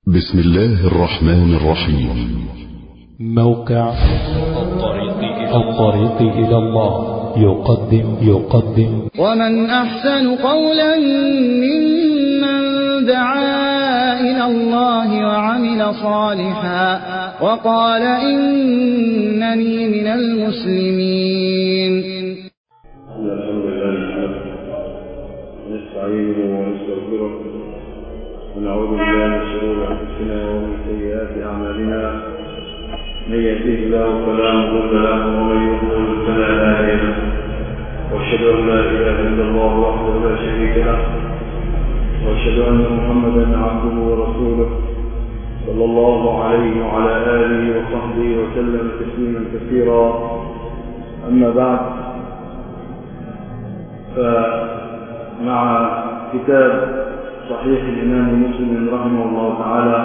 بسم الله الرحمن الرحيم. موقع الطريق إلى الله يقدم ومن أحسن قولا ممن دعا إلى الله وعمل صالحا وقال إنني من المسلمين. الحمد لله نستعينه ونستغفره ونعوذ بالله من شرور أنفسنا ومن سيئات أعمالنا. من يهده الله فلا مضل له ومن يضلل فلا هادي له، وأشهد أن لا إله إلا الله وحده لا شريك له، وأشهد أن محمدا عبده ورسوله صلى الله عليه وعلى آله وصحبه وسلم تسليما كثيرا. أما بعد، فمع كتاب صحيح الإمام مسلم رحمه الله تعالى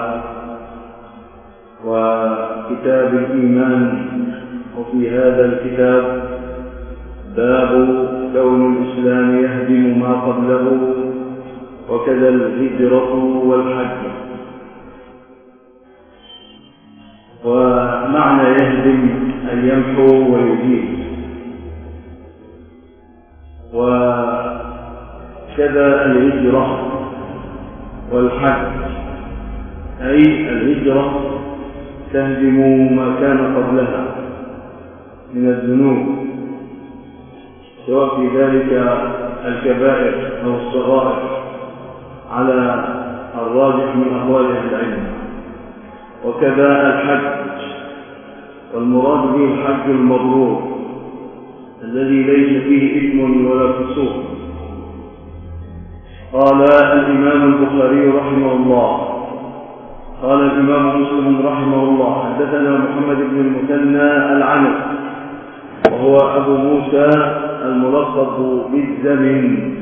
وكتاب الإيمان، وفي هذا الكتاب باب كون الإسلام يهدم ما قبله وكذا الهجرة والحج. ومعنى يهدم أن يمحو ويزيل، وكذا الهجرة والحج، أي الهجرة تهدم ما كان قبلها من الذنوب، سواء في ذلك الكبائر أو الصغائر على الراجح من أقوال أهل العلم. وكذا الحج، والمراد به الحج المبرور الذي ليس فيه إثم ولا فسوق. قال الإمام البخاري رحمه الله، قال الإمام مسلم رحمه الله: حدثنا محمد بن المثنى العنب، وهو أبو موسى الملقب بالزمن،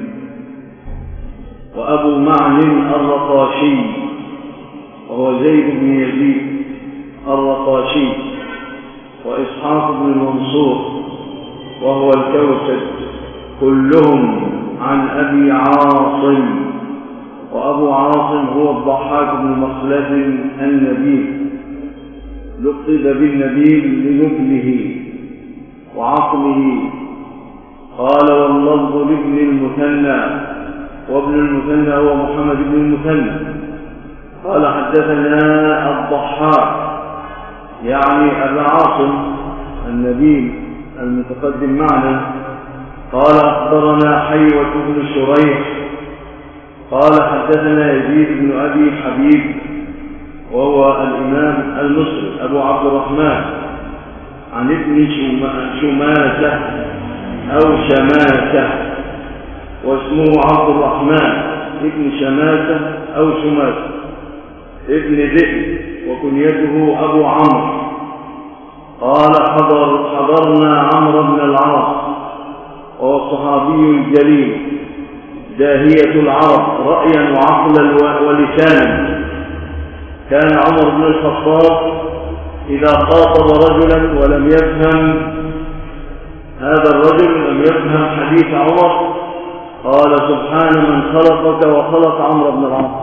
وأبو معن الرقاشي، وهو زيد بن يزيد الرقاشي، وإسحاق بن المنصور، وهو الكوسج، كلهم عن أبي عاصم. وأبو عاصم هو الضحاك بن مخلد النبيل، لقب بالنبيل لنبله وعقله. قال: واللفظ لابن المثنى، وابن المثنى هو محمد بن المثنى. قال: حدثنا الضحاك، يعني أبا عاصم النبيل المتقدم معنا. قال: أخبرنا حيوة بن شريح قال: حدثنا يزيد بن أبي حبيب، وهو الإمام المصري أبو عبد الرحمن، عن ابن شماسة أو شماسة، واسمه عبد الرحمن ابن شماسة أو شماسة ابن ذئب، وكنيته أبو عمرو. قال: حضرنا عمرو بن العاص، وهو الصحابي الجليل داهية العرب رأيا وعقلا ولسانا. كان عمر بن الخطاب إذا خاطب رجلا ولم يفهم هذا الرجل، لم يفهم حديث عمر، قال: سبحان من خلقك وخلق عمرو بن العاص.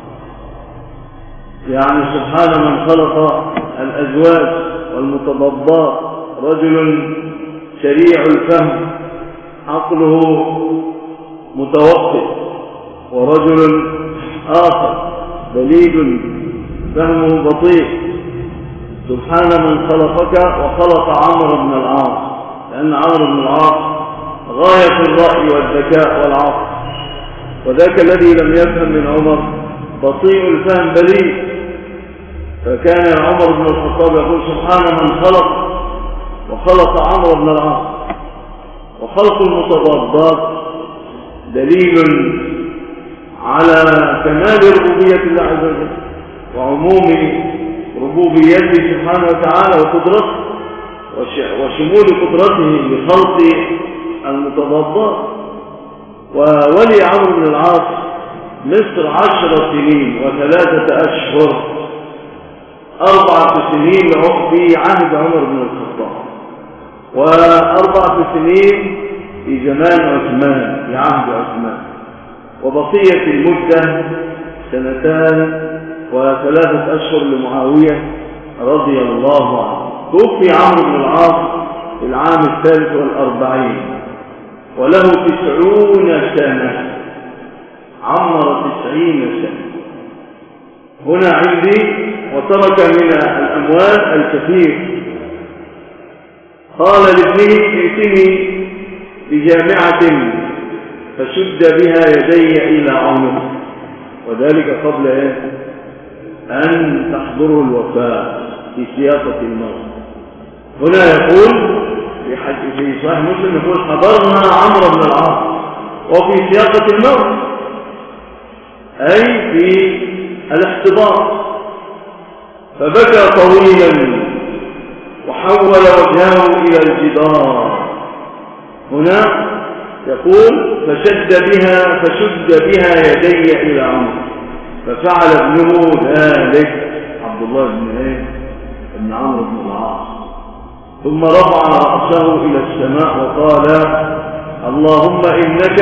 يعني سبحان من خلق الأزواج والمتضادات، رجل سريع الفهم عقله متوقف، ورجل آخر بليد فهمه بطيء. سبحان من خلقك وخلق عمرو بن العاص، لأن عمرو بن العاص غاية الرأي والذكاء والعقل، وذاك الذي لم يفهم من عمر بطيء الفهم بليد. فكان عمر بن الخطاب يقول: سبحان من خلق وخلق عمرو بن العاص. وخلق المتضادات دليل على كمال ربوبية الله عز وجل وعموم ربوبيته سبحانه وتعالى وقدرته وشمول قدرته لخلق المتضادات. وولي عمرو بن العاص مصر 10 سنين و3 أشهر، 4 سنين في عهد عمر بن الخطاب، و4 سنين في زمان عثمان، في عهد عثمان. وبقية المدة 2 و3 أشهر لمعاوية رضي الله عنه. توفي عمرو بن العاص في العام 43 وله 90 سنة، عمر 90 سنة. هنا عندي وترك من الأموال الكثير. قال لابنه ائتني بجامعة فشد بها يدي إلى عنق، وذلك قبل أن تحضره الوفاة في سياقة الموت. هنا يقول في صحيح مسلم يقول حضرنا عمرو بن العاص وفي سياقة الموت، أي في الاحتضار، فبكى طويلا وحول وجهه إلى الجدار. هنا يقول فشد بها يدي إلى عنق، ففعل ابنه ذلك عبد الله بن عمرو بن العاص، ثم رفع رأسه إلى السماء وقال اللهم إنك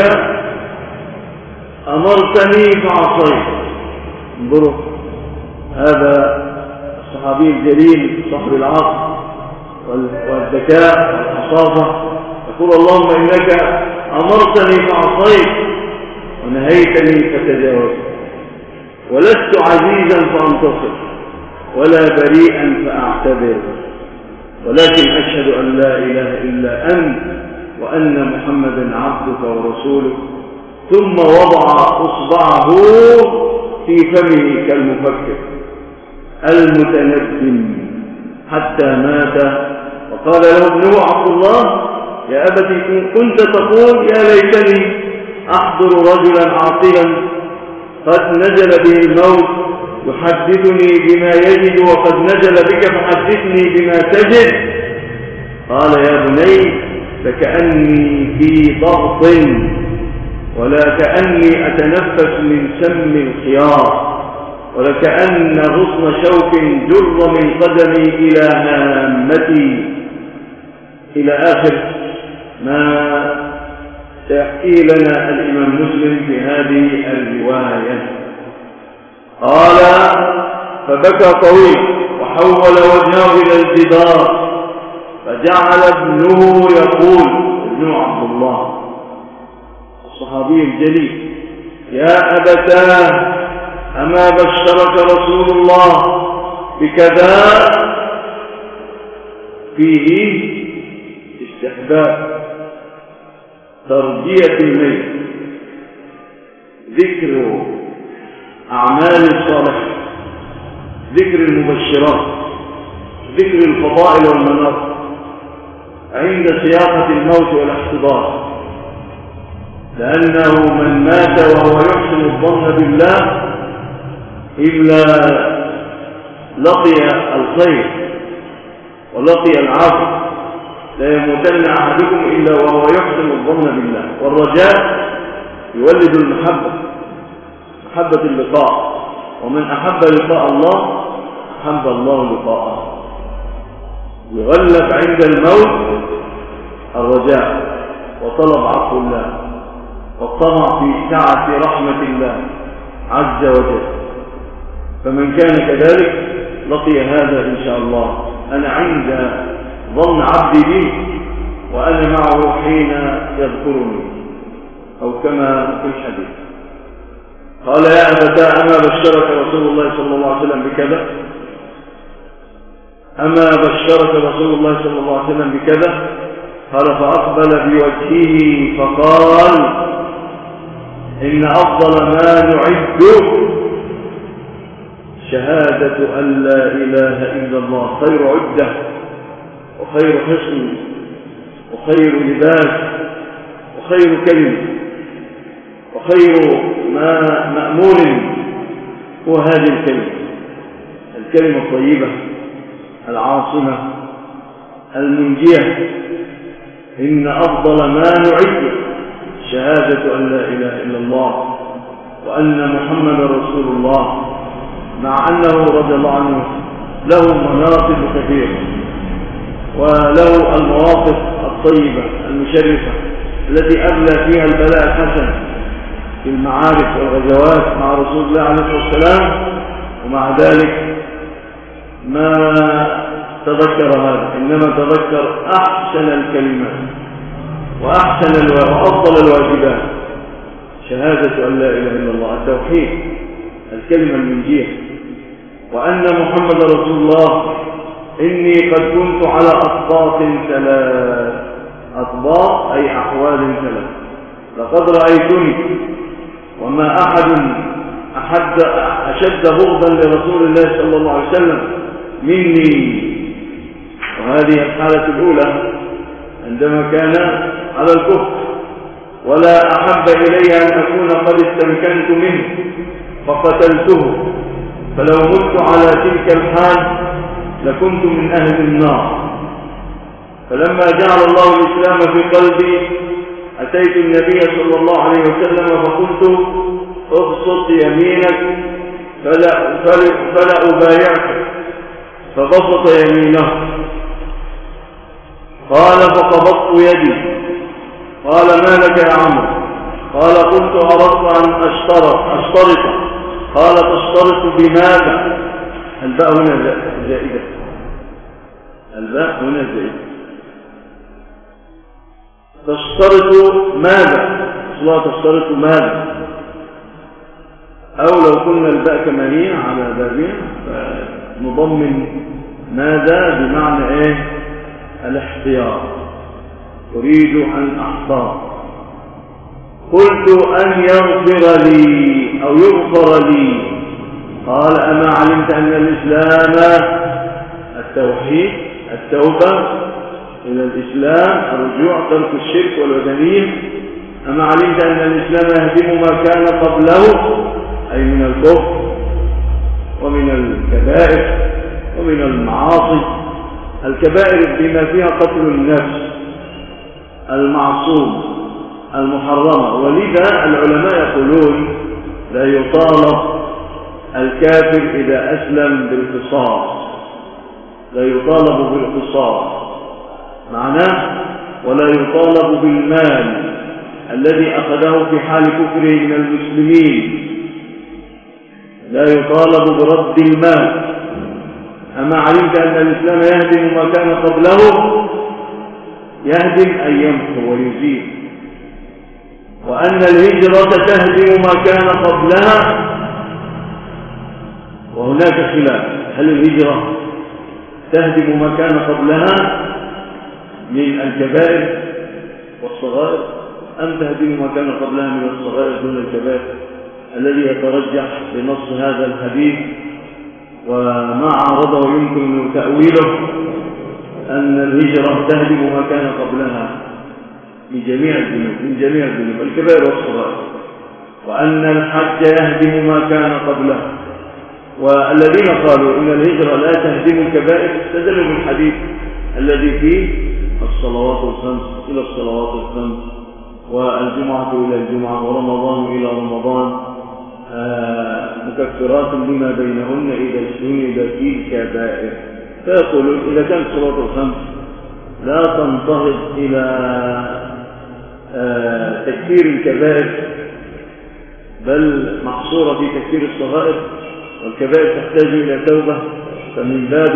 أمرتني فعصيت. انظروا هذا الصحابي الجليل صاحب العقل والذكاء والحصافة يقول اللهم إنك أمرتني فعصيت ونهيتني فتجاوزت، ولست عزيزا فأنتصر ولا بريئا فأعتذر، ولكن أشهد أن لا إله إلا أنت وأن محمدا عبدك ورسولك. ثم وضع إصبعه في فمه كالمفكر المتندم حتى مات. وقال له ابنه عبد الله يا أبتي كنت تقول يا ليتني أحضر رجلا عاقلا قد نزل به الموت يحدثني بما يجد وقد نزل بك فحدثني بما تجد. قال يا بني فكأني في ضغط ولا كأني أتنفس من سم الخيار، ولكأن غصن شوك جر من قدمي إلى هامتي، إلى آخر ما سيحكيه لنا الإمام مسلم في هذه الرواية. قال فبكى طويل وحول وجهه إلى الجدار، فجعل ابنه يقول ابن عبد الله الصحابي الجليل يا أبتاه أما بشرك رسول الله بكذا؟ فيه استحباب ترجية الميت، ذكر أعمال الصالحة، ذكر المبشرات، ذكر الفضائل والمناقب عند سياقة الموت والاحتضار، لأنه من مات وهو يحسن الظن بالله إلا لقي الخير ولقي العافية. لا يموتن أحدكم إلا وهو يحسن الظن بالله، والرجاء يولد المحبة، محبة اللقاء، ومن أحب لقاء الله أحب الله لقاءه. يغلب عند الموت الرجاء وطلب عفو الله والطمع في سعة رحمة الله عز وجل. فمن كان كذلك لقي هذا إن شاء الله. أنا عند ظن عبدي بي وأنا معه حين يذكرني، أو كما في الحديث. قال يا أبتاه أما بشرك رسول الله صلى الله عليه وسلم بكذا؟ أما بشرك رسول الله صلى الله عليه وسلم بكذا؟ قال فأقبل بوجهه فقال إن أفضل ما نعد شهادة أن لا إله إلا الله، خير عدة وخير حصن وخير لباس وخير كلمة وخير ما مأمول هو هذه الكلمة الطيبة العاصمة المنجية. إن أفضل ما نعد شهادة أن لا إله إلا الله وأن محمد رسول الله، مع أنه رضي الله عنه له مناقب كثيرة وله المواقف الطيبة المشرفة التي أبلى فيها البلاء الحسن في المعارك والغزوات مع رسول الله عليه الصلاة والسلام، ومع ذلك ما تذكر هذا، إنما تذكر أحسن الكلمات وأفضل الواجبات، شهادة أن لا إله إلا الله، التوحيد، الكلمة المنجية، وأن محمد رسول الله. إني قد كنت على أطباق ثلاث، أطباق أي أحوال ثلاث، لقد رأيتني وما أحد أشد بغضا لرسول الله صلى الله عليه وسلم مني. وهذه الحالة الأولى عندما كان على الكفر، ولا أحب إلي أن أكون قد استمكنت منه فقتلته، فلو مت على تلك الحال لكنت من أهل النار. فلما جعل الله الإسلام في قلبي أتيت النبي صلى الله عليه وسلم فقلت ابسط يمينك فلا أبايعك، فبسط يمينه. قال فقبضت يدي. قال ما لك يا عمرو؟ قال قلت أردت أن أشترط. قال تشترط بماذا؟ الباء هنا زائدة، الباء هنا زائدة. تشترط ماذا؟ لا تشترط ماذا؟ أو لو كنا الباء كما هي على بابها فنضمن ماذا بمعنى إيه؟ الاحتياط، أريد أن أحتاط. قلت أن يغفر لي أو يغفر لي. قال أما علمت أن الإسلام التوحيد، التوبة إلى الإسلام، الرجوع، ترك الشرك والوثنية. أما علمت أن الإسلام يهدم ما كان قبله، أي من الكفر ومن الكبائر ومن المعاصي. الكبائر بما فيها قتل النفس المعصوم المحرمة. ولذا العلماء يقولون لا يطالب الكافر إذا أسلم بالقصاص، لا يطالب بالقصاص معناه، ولا يطالب بالمال الذي أخذه في حال كفره من المسلمين، لا يطالب برد المال. أما علمت أن الإسلام يهدم ما كان قبله، يهدم أن يمحو ويزيل، وأن الهجرة تهدم ما كان قبلها. وهناك خلاف، هل الهجرة تهدم ما كان قبلها من الكبائر والصغائر، أم تهدم ما كان قبلها من الصغائر دون الكبائر، الذي يترجح بنص هذا الحديث وما عارضه يمكن تأويله أن الهجرة تهدم ما كان قبلها من جميع الذنوب الكبائر والصغائر، وأن الحج يهدم ما كان قبله. والذين قالوا إن الهجرة لا تهدم الكبائر استدلوا بالحديث الذي فيه الصلوات الخمس إلى الصلوات الخمس، والجمعة إلى الجمعة، ورمضان إلى رمضان، مكفرات لما بينهن إذا اجتنبت الكبائر. فيقولون إذا كانت الصلوات الخمس لا تنتهض إلى تكفير الكبائر، بل محصورة في تكفير الصغائر، والكبائر تحتاج إلى توبة، فمن باب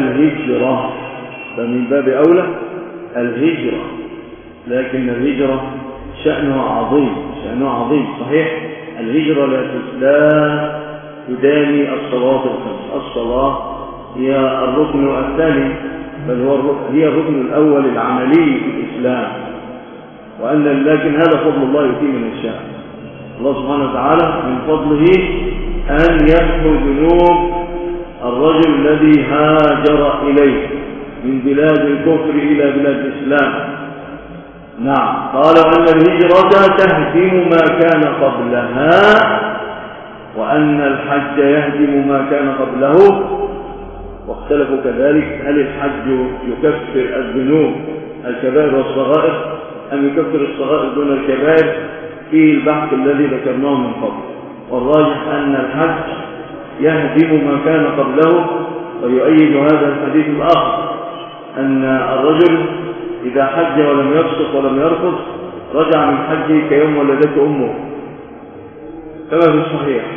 أولى الهجرة. لكن الهجرة شأنها عظيم. صحيح الهجرة لا تداني الصلوات الخمس، الصلاة هي الركن الثاني، بل هي الركن الأول العملي في الإسلام. لكن هذا فضل الله يؤتيه من يشاء. الله سبحانه وتعالى من فضله أن يغفر ذنوب الرجل الذي هاجر إليه من بلاد الكفر إلى بلاد الإسلام. نعم، قال أن الهجرة تهدم ما كان قبلها، وأن الحج يهدم ما كان قبله. واختلفوا كذلك، هل الحج يكفر الذنوب الكبائر والصغائر أم يكفر الصغائر دون الكبائر؟ فيه البحث الذي ذكرناه من قبل، والراجح أن الحج يهدم ما كان قبله. ويؤيد هذا الحديث الآخر أن الرجل إذا حج ولم يفسق ولم يرفض رجع من حجه كيوم ولدته أمه، كما في الصحيح.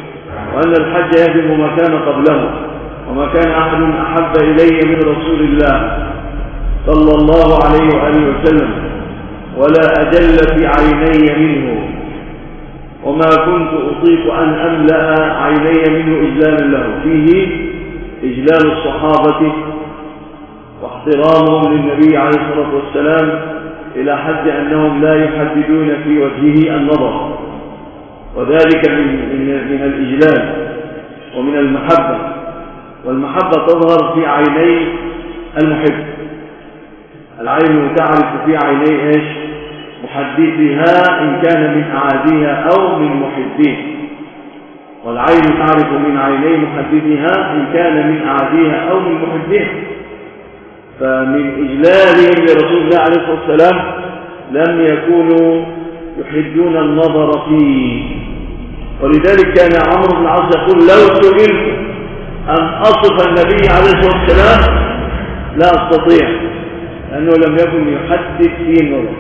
وأن الحج يهدم ما كان قبله، وما كان أحد أحب إلي من رسول الله صلى الله عليه وآله وسلم ولا أجل في عيني منه، وما كنت أطيق أن أملأ عيني منه إجلالا له. فيه إجلال الصحابة واحترامهم للنبي عليه الصلاة والسلام إلى حد أنهم لا يحددون في وجهه النظر، وذلك من الإجلال ومن المحبة. والمحبة تظهر في عيني المحب. العين تعرف في عيني إيش؟ محدثها إن كان من أعاديها أو من محبيه، والعين تعرف من عيني محدثها إن كان من أعاديها أو من محبيه. فمن إجلالهم لرسول الله عليه الصلاة والسلام لم يكونوا يحدون النظر فيه. ولذلك كان عمرو بن العاص يقول: لو سئلت أن أصف النبي عليه الصلاة والسلام لا أستطيع، لأنه لم يكن يحدد فيه النظر.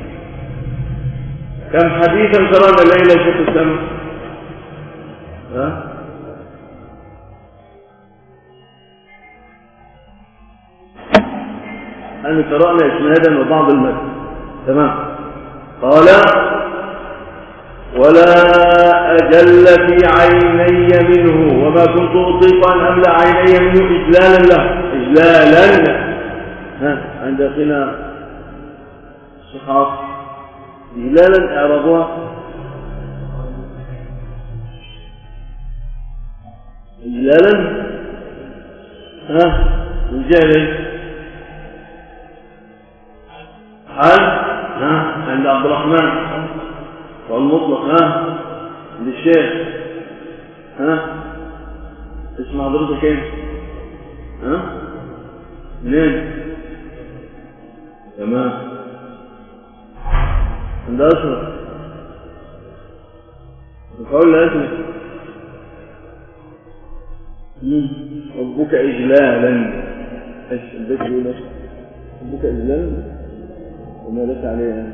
كم حديثا قرأنا الليلة شيخ السمع؟ أن قرأنا إسنادا وبعض المتن. تمام. قال: ولا أجل في عيني منه، وما كنت أطيق أن أملأ عيني منه إجلالا له. إجلالا عند أخينا الصحاف إجلالا إعرابها إجلالا الجهل حال عند عبد الرحمن والمطلق عند الشيخ اسم حضرتك ايه؟ منين؟ تمام. عند أشرف القول لا اسمه ربك إجلالا. ايش البيت يقول ايش؟ ربك إجلالا وما لك عليه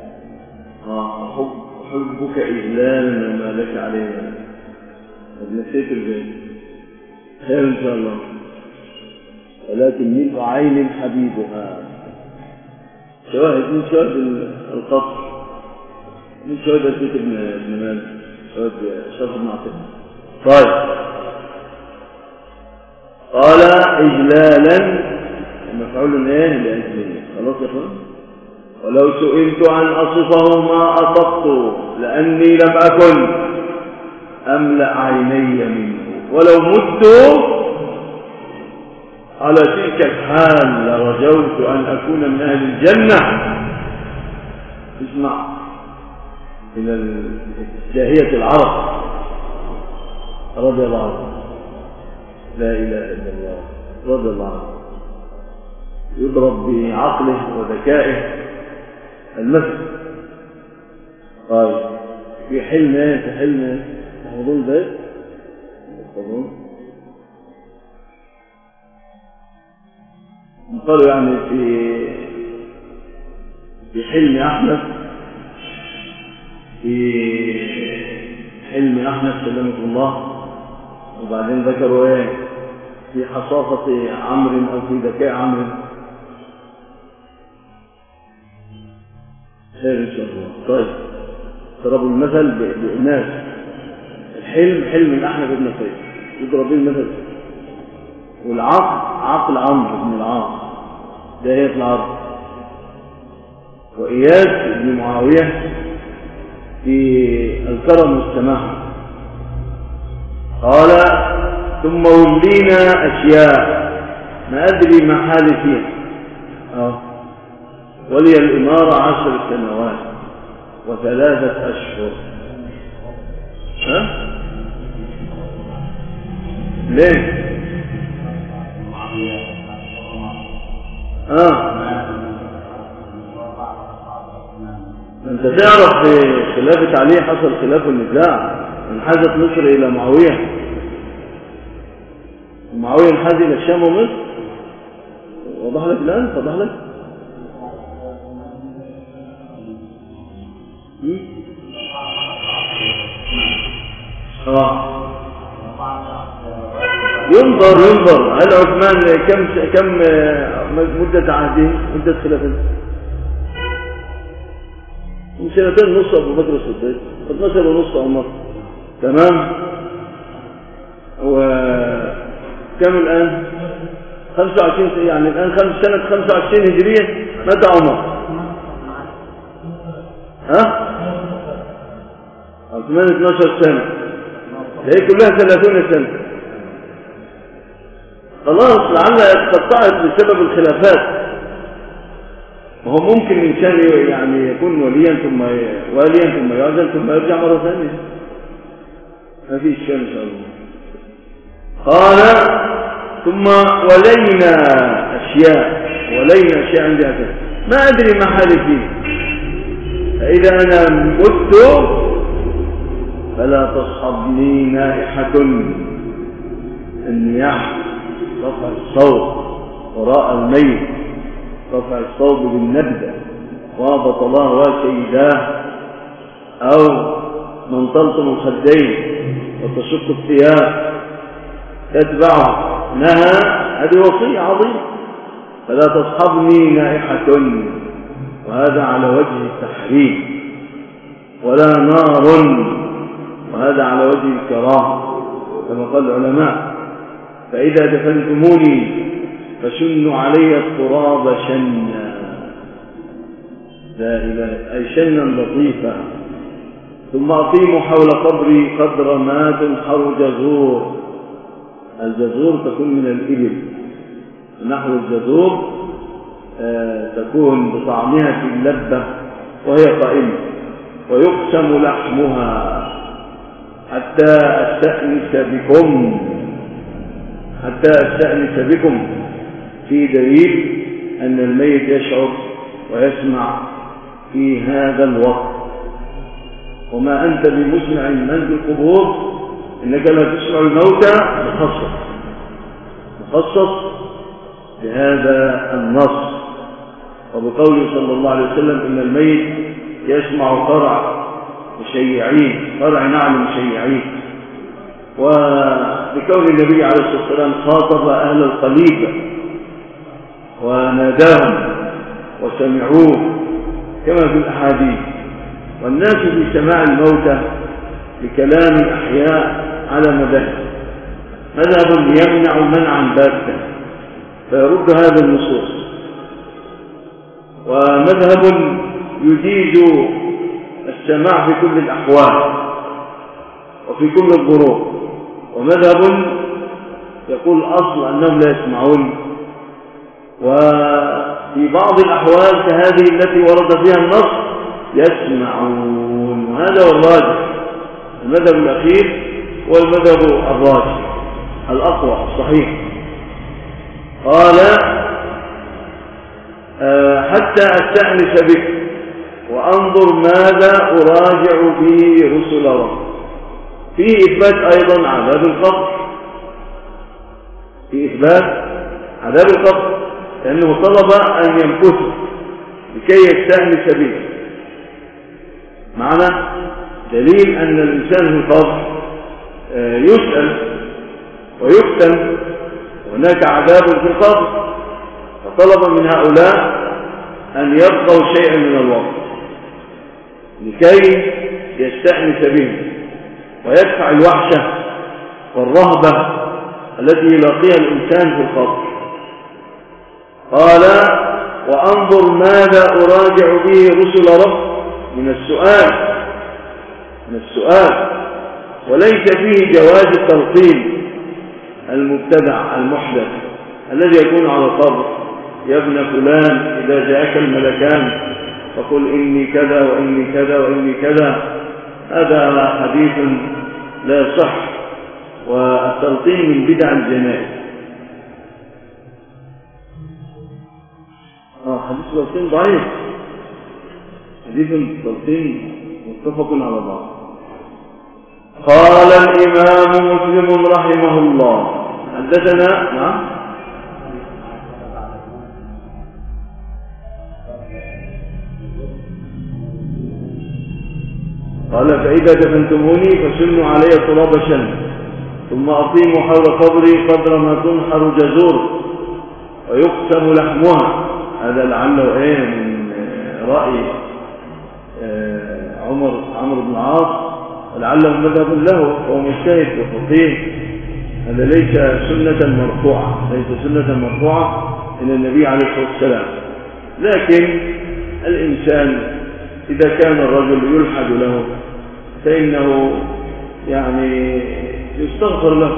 حبك إجلالا وما لك عليه. نسيت البيت. خير إن شاء الله. ولكن ملء عين حبيبها. شواهد من شواهد القصر، من شواهد البيت ابن مالك، شواهد شرف بن عطية. طيب. قال إجلالا مفعول ايه لأجله. خلاص يا اخوان. ولو سئلت أن أصفه ما أصفت، لأني لم أكن أملأ عيني منه، ولو مت على تلك الحال لرجوت أن أكون من أهل الجنة. اسمع إلى جاهية العرب رضي الله عنه، لا إله إلا الله، رضي الله عنه، يضرب بعقله وذكائه المثل. طيب في حلم تحفظون ذلك؟ تحفظون؟ قالوا يعني في حلم أحنف، سلمك الله، وبعدين ذكروا ايه في حصافة عمرو أو في ذكاء عمرو. خير إن شاء الله. طيب ضربوا المثل بإناث. الحلم حلم الأحنف بن قيس يضرب به المثل، والعقل عقل عمرو بن العاص ده هي العرب، وإياس بن معاوية في الكرم والسماحة. قال: ثم ولينا أشياء ما أدري ما حالي فيها. ولي الإمارة 10 سنوات و3 أشهر. ليه؟ أنت تعرف في خلافة علي حصل خلاف النزاع، انحازت مصر إلى معاوية، معاوية انحاز إلى الشام ومصر. وضح لك الآن؟ وضح لك؟ ينظر هل عثمان كم مدة عهده، مدة خلافته؟ من 2 ونص أبو بكر الصديق، 12 ونص عمر، تمام. وكم الآن؟ 25 يعني الآن سنة 25 هجرية. متى عمر؟ عثمان 12 سنة، هي كلها 30 سنة. خلاص لعل اتقطعت بسبب الخلافات. وهو ممكن الإنسان يعني يكون وليا ثم يعزل ثم يرجع مرة ثانية، ما في إشكال إن شاء الله. قال ثم ولينا أشياء عندي أكثر ما أدري ما حالي فيه، فإذا أنا مت فلا تصحبني نائحة النياح، رفع الصوت وراء الميت، رفع الصوت بالنبذة وهبط الله وسيداه، أو من تلطم الخدين وتشق الثياب تتبعه، نهى. هذه وصية عظيمة، فلا تصحبني نائحة، وهذا على وجه التحريم، ولا نار، وهذا على وجه الكراهة كما قال العلماء. فإذا دفنتموني فشنوا علي التراب شنا، لا إله، أي شنا لطيفا، ثم أقيموا حول قبري قدر ما تنحر جزور. الجزور تكون من الإبل، نحو الجزور تكون بطعمها في اللبة وهي قائمة، ويقسم لحمها حتى أستأنس بكم، في دليل أن الميت يشعر ويسمع في هذا الوقت. وما أنت بمسمع من في القبور، إنك لا تسمع الموتى، مخصص بهذا النص. وبقوله صلى الله عليه وسلم إن الميت يسمع قرع نعل مشيعين. وبكون النبي عليه الصلاة والسلام خاطب أهل الخليفة وناداهم وسمعوه كما في الأحاديث. والناس في سماع الموتى بكلام أحياء على مذهب يمنع منعا باتا فيرد هذا النصوص، ومذهب يجيز السماع في كل الأحوال وفي كل الظروف، ومذهب يقول أصل أنهم لا يسمعون، وفي بعض الأحوال كهذه التي ورد فيها النص يسمعون. وهذا هو الراجح، المذهب الأخير هو المذهب الراجح الأقوى الصحيح. قال حتى أستأنس بك وأنظر ماذا أراجع به رسل رب. فيه إثبات أيضا عذاب القبر، لأنه طلب أن يمكث لكي يستأنس به. معنى دليل أن الإنسان في القبر يسأل ويفتن، وهناك عذاب في القبر، فطلب من هؤلاء أن يبقوا شيئا من الوقت لكي يستأنس به ويدفع الوحشة والرهبة التي يلاقيها الإنسان في القبر. قال وأنظر ماذا أراجع به رسل رب، من السؤال، وليس فيه جواز التلقين المبتدع المحدث الذي يكون على القبر: يا ابن فلان إذا جاءك الملكان فقل إني كذا وإني كذا وإني كذا. هذا حديث لا يصح، والتلقين من بدع الجنائز. حديث التلقين ضعيف، حديث التلقين متفق على بعض. قال الإمام مسلم رحمه الله حدثنا قال فإذا دفنتموني فشنوا علي تراب شن. ثم أقيموا حول قبري قدر ما تنحر جزور ويقسم لحمها. هذا لعله من رأي عمرو بن العاص، ولعله مذهب له وهو مجتهد وفقيه. هذا ليس سنة مرفوعة إلى النبي عليه الصلاة والسلام. لكن الإنسان إذا كان الرجل يلحد له فإنه يعني يستغفر له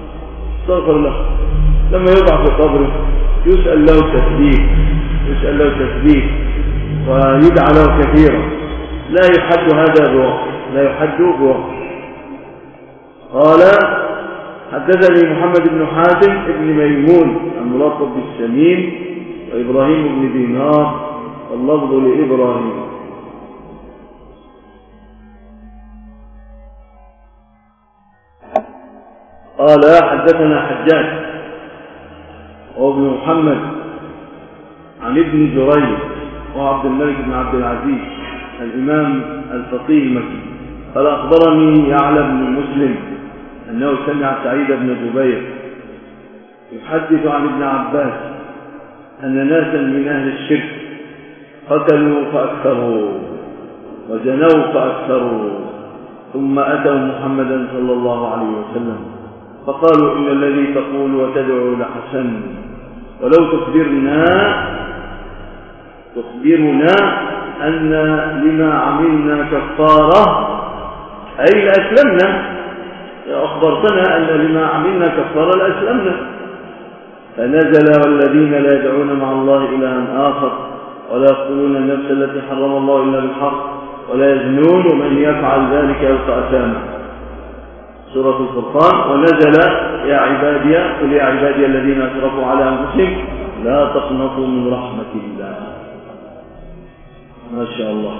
لما يوضع في قبره يسأل له تثبيت ويدعى له كثيرا. لا يحد هذا بوقت. قال حدثني محمد بن حاتم ابن ميمون الملقب بالسمين وإبراهيم بن دينار واللفظ لإبراهيم. قال حدثنا حجاج وابن محمد عن ابن جريج وعبد الملك بن عبد العزيز الإمام الفقيه المكي قال أخبرني يعلى بن مسلم أنه سمع سعيد بن جبير يحدث عن ابن عباس أن ناسا من أهل الشرك قتلوا فأكثروا وجنوا فأكثروا ثم أتوا محمدا صلى الله عليه وسلم فقالوا إن الذي تقول وتدعو لحسن، ولو تخبرنا أن لما عملنا كفارة أي لأسلمنا، أخبرتنا أن لما عملنا كفارة لأسلمنا. فنزل والذين لا يدعون مع الله إلها آخر ولا يقتلون النفس التي حرم الله إلا بالحق ولا يزنون ومن يفعل ذلك يلقى أثاما. سورة الفرقان. ونزل يا عبادي قل يا عبادي الذين أسرفوا على أنفسهم لا تقنطوا من رحمة الله. ما شاء الله.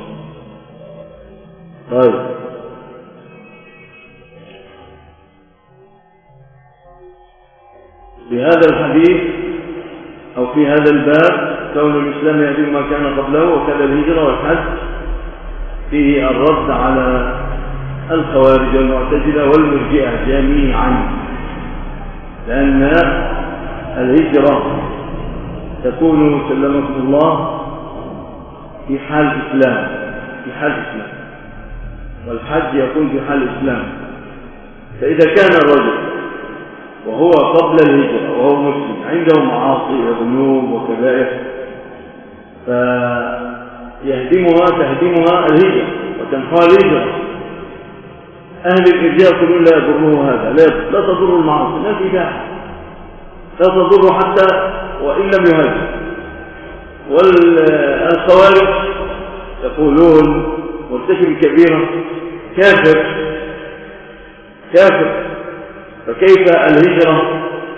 طيب في هذا الحديث أو في هذا الباب كون الإسلام يهدم ما كان قبله وكذا الهجرة والحج فيه الرد على الخوارج والمعتزلة والمرجئة جميعا، لأن الهجرة تكون سلمكم الله في حال إسلام والحج يكون في حال إسلام. فإذا كان الرجل وهو قبل الهجرة وهو مسلم عنده معاصي وذنوب وكبائر تهدمها الهجرة وتنحى الهجرة. أهل الإرجاء يقولون لا يضره هذا، لا تضر المعاصي، لا تباح، لا تضر حتى وإن لم يهاجر. والخوارج يقولون مرتكب الكبيرة كافر، فكيف الهجرة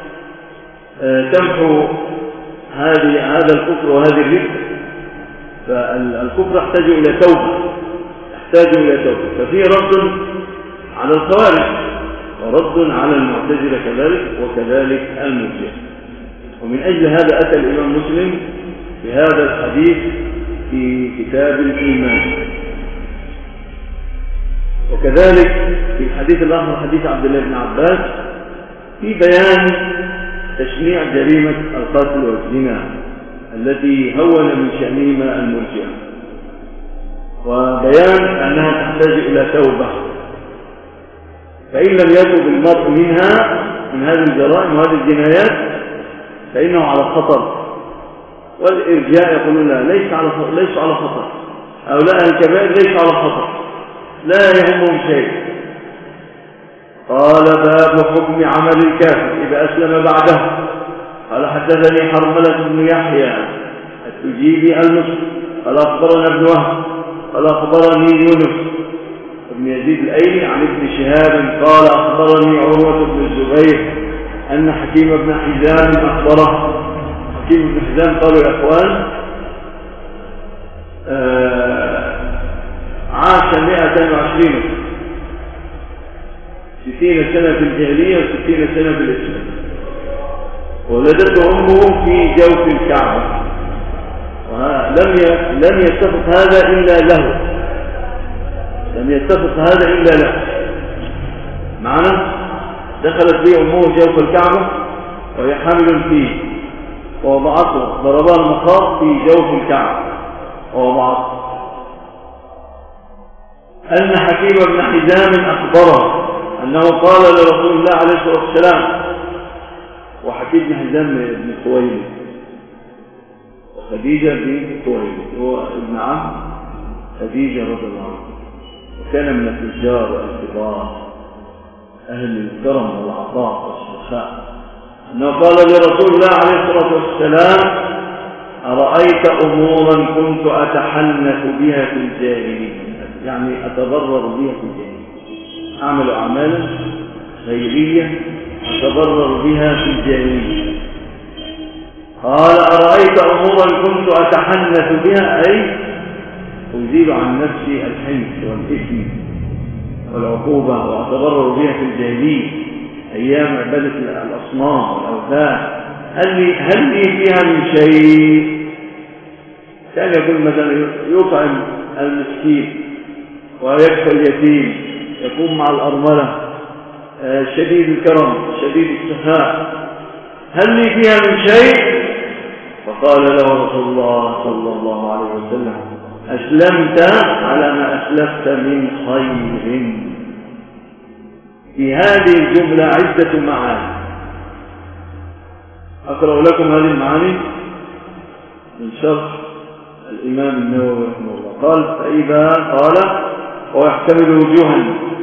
تمحو هذا الكفر وهذه الردة؟ فالكفر يحتاج إلى توبة. ففيه رد على الخوارج ورد على المعتزلة كذلك وكذلك المرجئة. ومن أجل هذا أتى الإمام مسلم بهذا الحديث في كتاب الإيمان. وكذلك في الحديث الآخر حديث عبد الله بن عباس في بيان تشنيع جريمة القتل والزنا التي هون من شأنهما المرجئة، وبيان أنها تحتاج إلى توبة. فإن لم يتوب المرء منها من هذه الجرائم وهذه الجنايات فإنه على خطر. والإرجاء يقولون لا، ليس على خطر، هؤلاء الكبائر ليس على خطر، لا يهمهم شيء. قال باب حكم عمل الكافر إذا أسلم بعده. قال حدثني حرملة بن يحيى التجيبي المصري قال أخبرنا ابن وهب قال أخبرني يونس بن يزيد الأيلي عن ابن شهاب قال أخبرني عروة بن الزبير أن حكيم بن حزام أخبره. حكيم بن حزام قالوا يا أخوان عاش 120 60 سنة في الجاهلية و60 سنة في الإسلام، ولدته أمه في جوف الكعبة، لم يتفق هذا إلا له. معنا دخلت به أمه جوف الكعبة وهي حامل فيه، ووضعته ضربها المخاض في جوف الكعبة ووضعته. أن حكيم بن حزام أخبره أنه قال لرسول الله عليه الصلاة والسلام، وحكيم بن حزام بن خويلد وخديجة بن خويلد هو ابن عم خديجة رضي الله عنها، وكان من التجار والكبار أهل الكرم والعطاء والسخاء، أنه قال لرسول الله عليه الصلاة والسلام: أرأيت أمورا كنت أتحنث بها في الجاهلية، يعني أتضرر بها في الجاهلية، أعمل أعمالا خيرية أتضرر بها في الجاهلية. قال: أرأيت أمورا كنت أتحنث بها، أي أزيل عن نفسي الحنث والإثم والعقوبة وأتضرر بها في الجاهلية، أيام عبادة الأصنام والأوثان، هل لي فيها من شيء؟ كان يقول مثلا يطعم المسكين ويكفى اليتيم، يقوم مع الأرملة، شديد الكرم شديد السخاء، هل لي فيها من شيء؟ فقال له رسول الله صلى الله عليه وسلم: أسلمت على ما أسلفت من خير. في هذه الجملة عدة معاني، أقرأ لكم هذه المعاني من شرح الإمام النووي رحمه الله. قال: فإذا قال ويحتمل وجوها،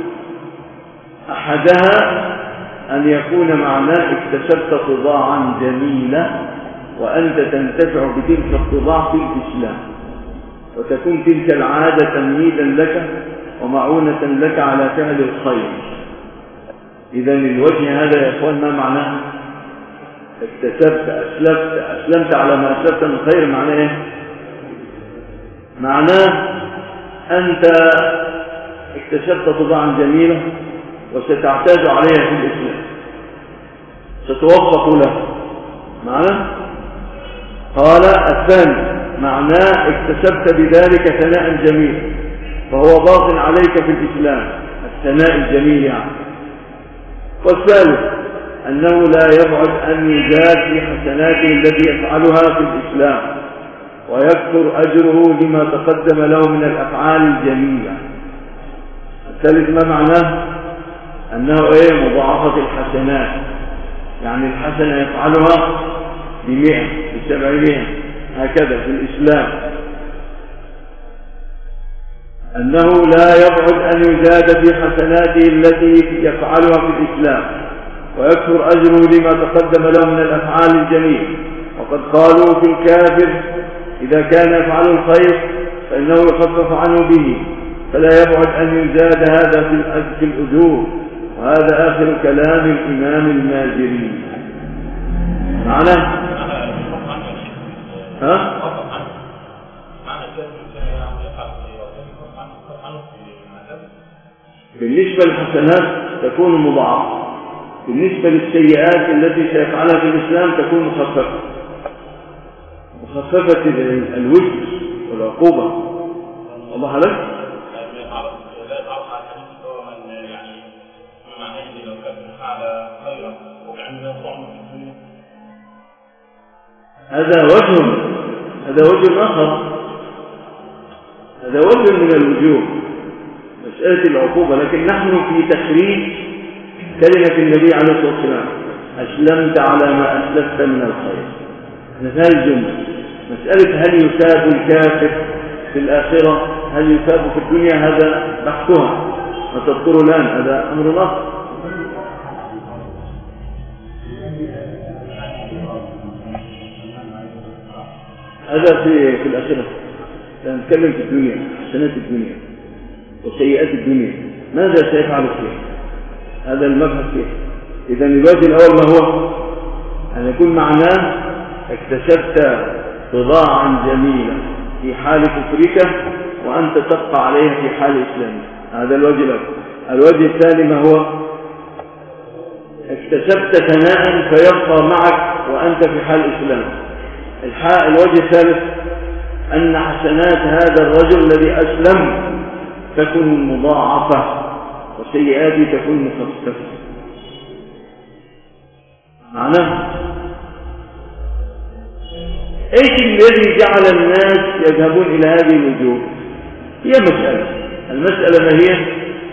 أحدها أن يكون معناه اكتسبت طباعا جميلة وأنت تنتفع بتلك الطباع في الإسلام، وتكون تلك العادة تمهيدا لك ومعونة لك على فعل الخير. إذن الوجه هذا يا إخوان ما معناه؟ اكتسبت أسلمت على ما أسلفت من خير، معناه إيه؟ معناه أنت اكتسبت طباعا جميلة وستعتاد عليها في الإسلام، ستوفق له. معناه؟ قال الثاني معناه اكتسبت بذلك ثناء جميل فهو باق عليك في الإسلام، الثناء الجميل يعني. والثالث أنه لا يبعد أن يزاد في حسناته التي يفعلها في الإسلام ويكثر أجره لما تقدم له من الأفعال الجميلة. الثالث ما معناه؟ أنه مضاعفة الحسنات، يعني الحسنة يفعلها ب100 ب700 هكذا في الإسلام. أنه لا يبعد أن يزاد في حسناته التي يفعلها في الإسلام ويكثر أجره لما تقدم له من الأفعال الجميلة. وقد قالوا في الكافر إذا كان يفعل الخير فإنه يخفف عنه به، فلا يبعد أن يزاد هذا في الأجور. وهذا آخر كلام الإمام المازري. معنى بالنسبة للحسنات تكون مضاعفة، بالنسبة للسيئات التي سيفعلها في الإسلام تكون مخففة الوزر والعقوبة. الله لك هذا وجه آخر، هذا وجه من الوجوه مسألة العقوبة. لكن نحن في تخريج كلمة النبي عليه الصلاة والسلام: أسلمت على ما أسلفت من الخير. هذه الجملة مسألة هل يثاب الكافر في الآخرة، هل يثاب في الدنيا، هذا بحثها وتذكر الآن، هذا أمر آخر. هذا في الآخرة، نتكلم في الدنيا، حسنات الدنيا وسيئات الدنيا، ماذا سيفعل فيها؟ هذا المبحث فيه. إذن الوجه الأول ما هو؟ أن يكون معناه اكتسبت طباعا جميلة في حال كفرك وأنت تبقى عليها في حال إسلامك، هذا الوجه الأول. الوجه الثاني ما هو؟ اكتسبت ثناء فيبقى معك وأنت في حال إسلامك. الوجه الثالث أن حسنات هذا الرجل الذي أسلم تكون مضاعفة وسيئاته تكون مخففة. معناه ايش الذي جعل الناس يذهبون الى هذه الوجوه؟ هي المسألة ما هي؟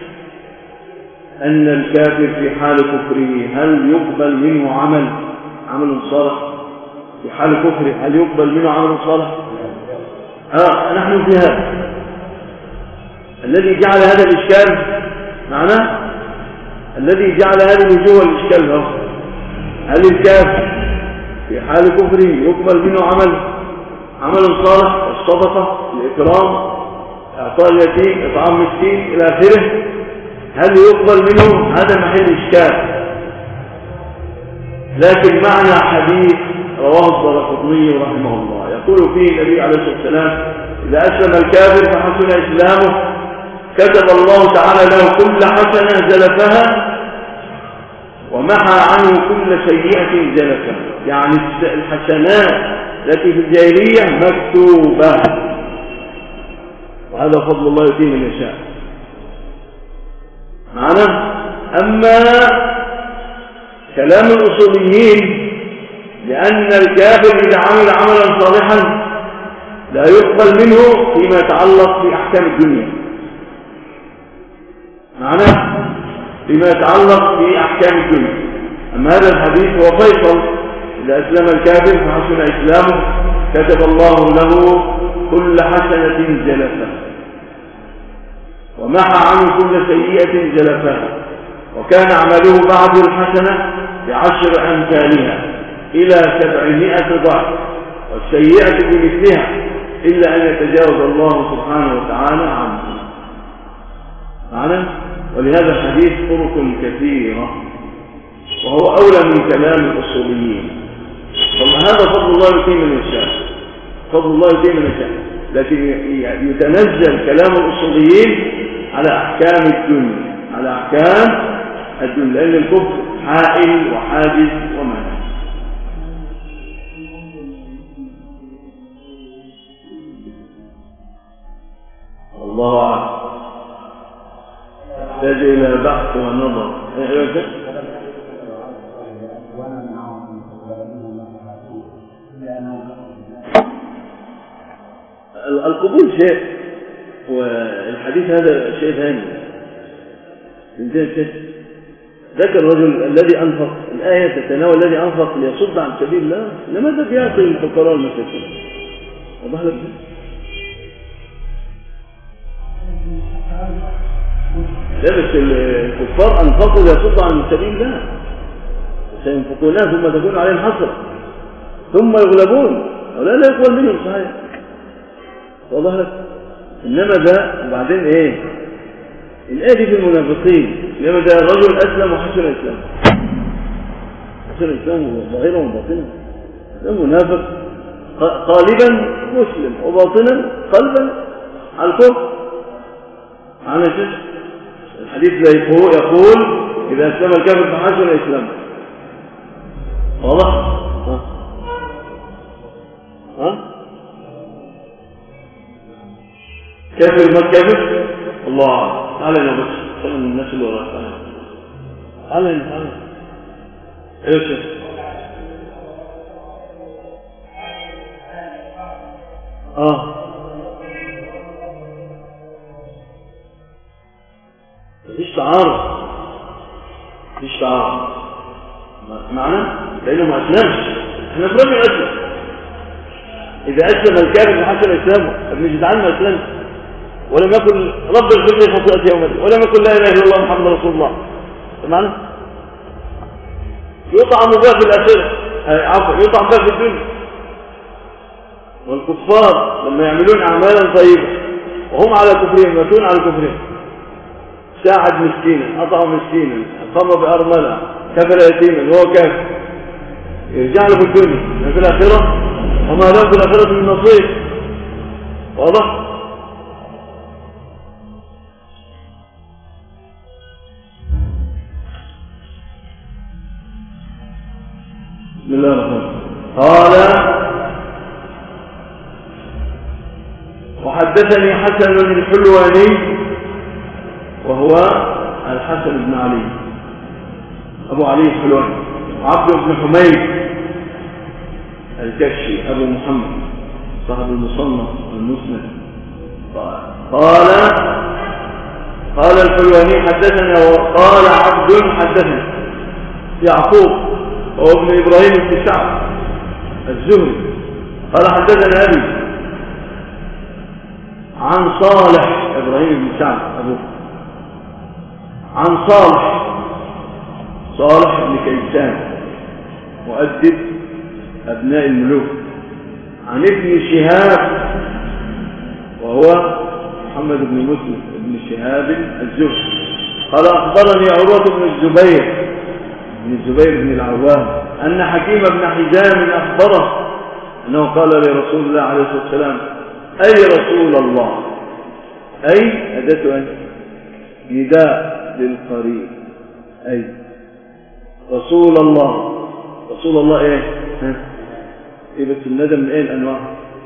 ان الكافر في حال كفره هل يقبل منه عمل صالح؟ في حال كفره هل يقبل منه عمل صالح؟ نحن في هذا الذي جعل هذا الاشكال معناه، الذي جعل هذه الوجوه الاشكال هو هل الكافر في حال كفره يقبل منه عمل صالح، الصدقة، الإكرام، إعطاء اليتيم، إطعام مسكين إلى آخره، هل يقبل منه؟ هذا محل إشكال. لكن معنى حديث رواه الدارقطني رحمه الله يقول فيه النبي عليه الصلاة والسلام إذا أسلم الكافر فحسن إسلامه كتب الله تعالى له كل حسنة زلفها ومحى عنه كل سيئة زلفها، يعني الحسنات التي في الجاهلية مكتوبة، وهذا فضل الله يؤتيه من يشاء. معنا؟ أما كلام الأصوليين لأن الكافر إذا عمل عملا صالحا لا يقبل منه فيما يتعلق بأحكام الدنيا، معنا؟ فيما يتعلق بأحكام الدنيا. أما هذا الحديث هو فيصل، إذا أسلم الكافر فحسن إسلامه كتب الله له كل حسنة زلفها ومحى عنه كل سيئة زلفها، وكان عمله بعد الحسنة ب10 أمثالها إلى 700 ضعف، والسيئة بمثلها إلا أن يتجاوز الله سبحانه وتعالى عنه. معنا؟ ولهذا الحديث طرق كثيرة وهو أولى من كلام الأصوليين. هذا فضل الله يؤتيه من يشاء، فضل الله يؤتيه من يشاء، لكن يتنزل كلام الأصوليين على أحكام الدنيا، على أحكام الدنيا، لأن الكفر حائل وحاجز ومانع. الله أعلم، يحتاج إلى بحث ونظر. القبول شيء والحديث هذا شيء ثاني. ذكر الرجل الذي أنفق، الآية تتناول الذي أنفق ليصد عن سبيل الله، لماذا بيعطي الفقراء والمساكين؟ وضح لك لا، بس الكفار أنفقوا ليصد عن سبيل الله، سينفقونها ثم تكون عليهم حسرة ثم يغلبون ولا يقبل منهم صحيح. واضح لك؟ إنما ده وبعدين إيه؟ الآية دي في المنافقين، إنما ده الرجل أسلم وحسن إسلامه، حسن إسلامه ظاهرا وباطنا، ده منافق قالبا مسلم وباطنا قلبا على الكفر. معنى شيء الحديث لا يقول إذا أسلم الكافر فحسن إسلامه. واضح؟ كافر ما كافر الله تعالى يا بس طبعا الناس اللي وراك تعالى ايش مفيش تعارض معنى لانه ما اسلمش. احنا في رجل اسلم، اذا اسلم الكافر فحسن اسلامه، ابن جدعان ما اسلمش ولم يكن رب الفجر خطيئة يوم الدين ولم يكن لا اله الا الله محمد رسول الله. تمام؟ يطعم بها في الاخره، عفوا يطعم بها في الدنيا. والكفار لما يعملون اعمالا طيبه وهم على كفرهم يموتون على كفرهم، ساعد مسكينا، اطعم مسكينا، قام بارمله، كفل يتيما وهو كافر، يرجع له في الدنيا في الاخره وما له في الاخره من نصيب. واضح؟ بسم الله الرحمن الرحيم. قال وحدثني حسن الحلواني وهو الحسن بن علي أبو علي الحلواني عبد بن حميد الكشي أبو محمد صاحب المصنف والمسند قال الحلواني حدثنا، وقال عبد حدثنا يعقوب وابن إبراهيم بن سعد الزهري قال حدثنا أبي عن صالح إبراهيم بن سعد أبوه عن صالح بن كيسان مؤدب أبناء الملوك عن ابن شهاب وهو محمد بن مسلم بن شهاب الزهري قال أخبرني عروة بن الزبير بن العوام أن حكيم بن حزام أخبره أنه قال لرسول الله عليه الصلاة والسلام أي رسول الله، أي أداة نداء للقريب، أي رسول الله إيه بس الندى من إيه الأنواع؟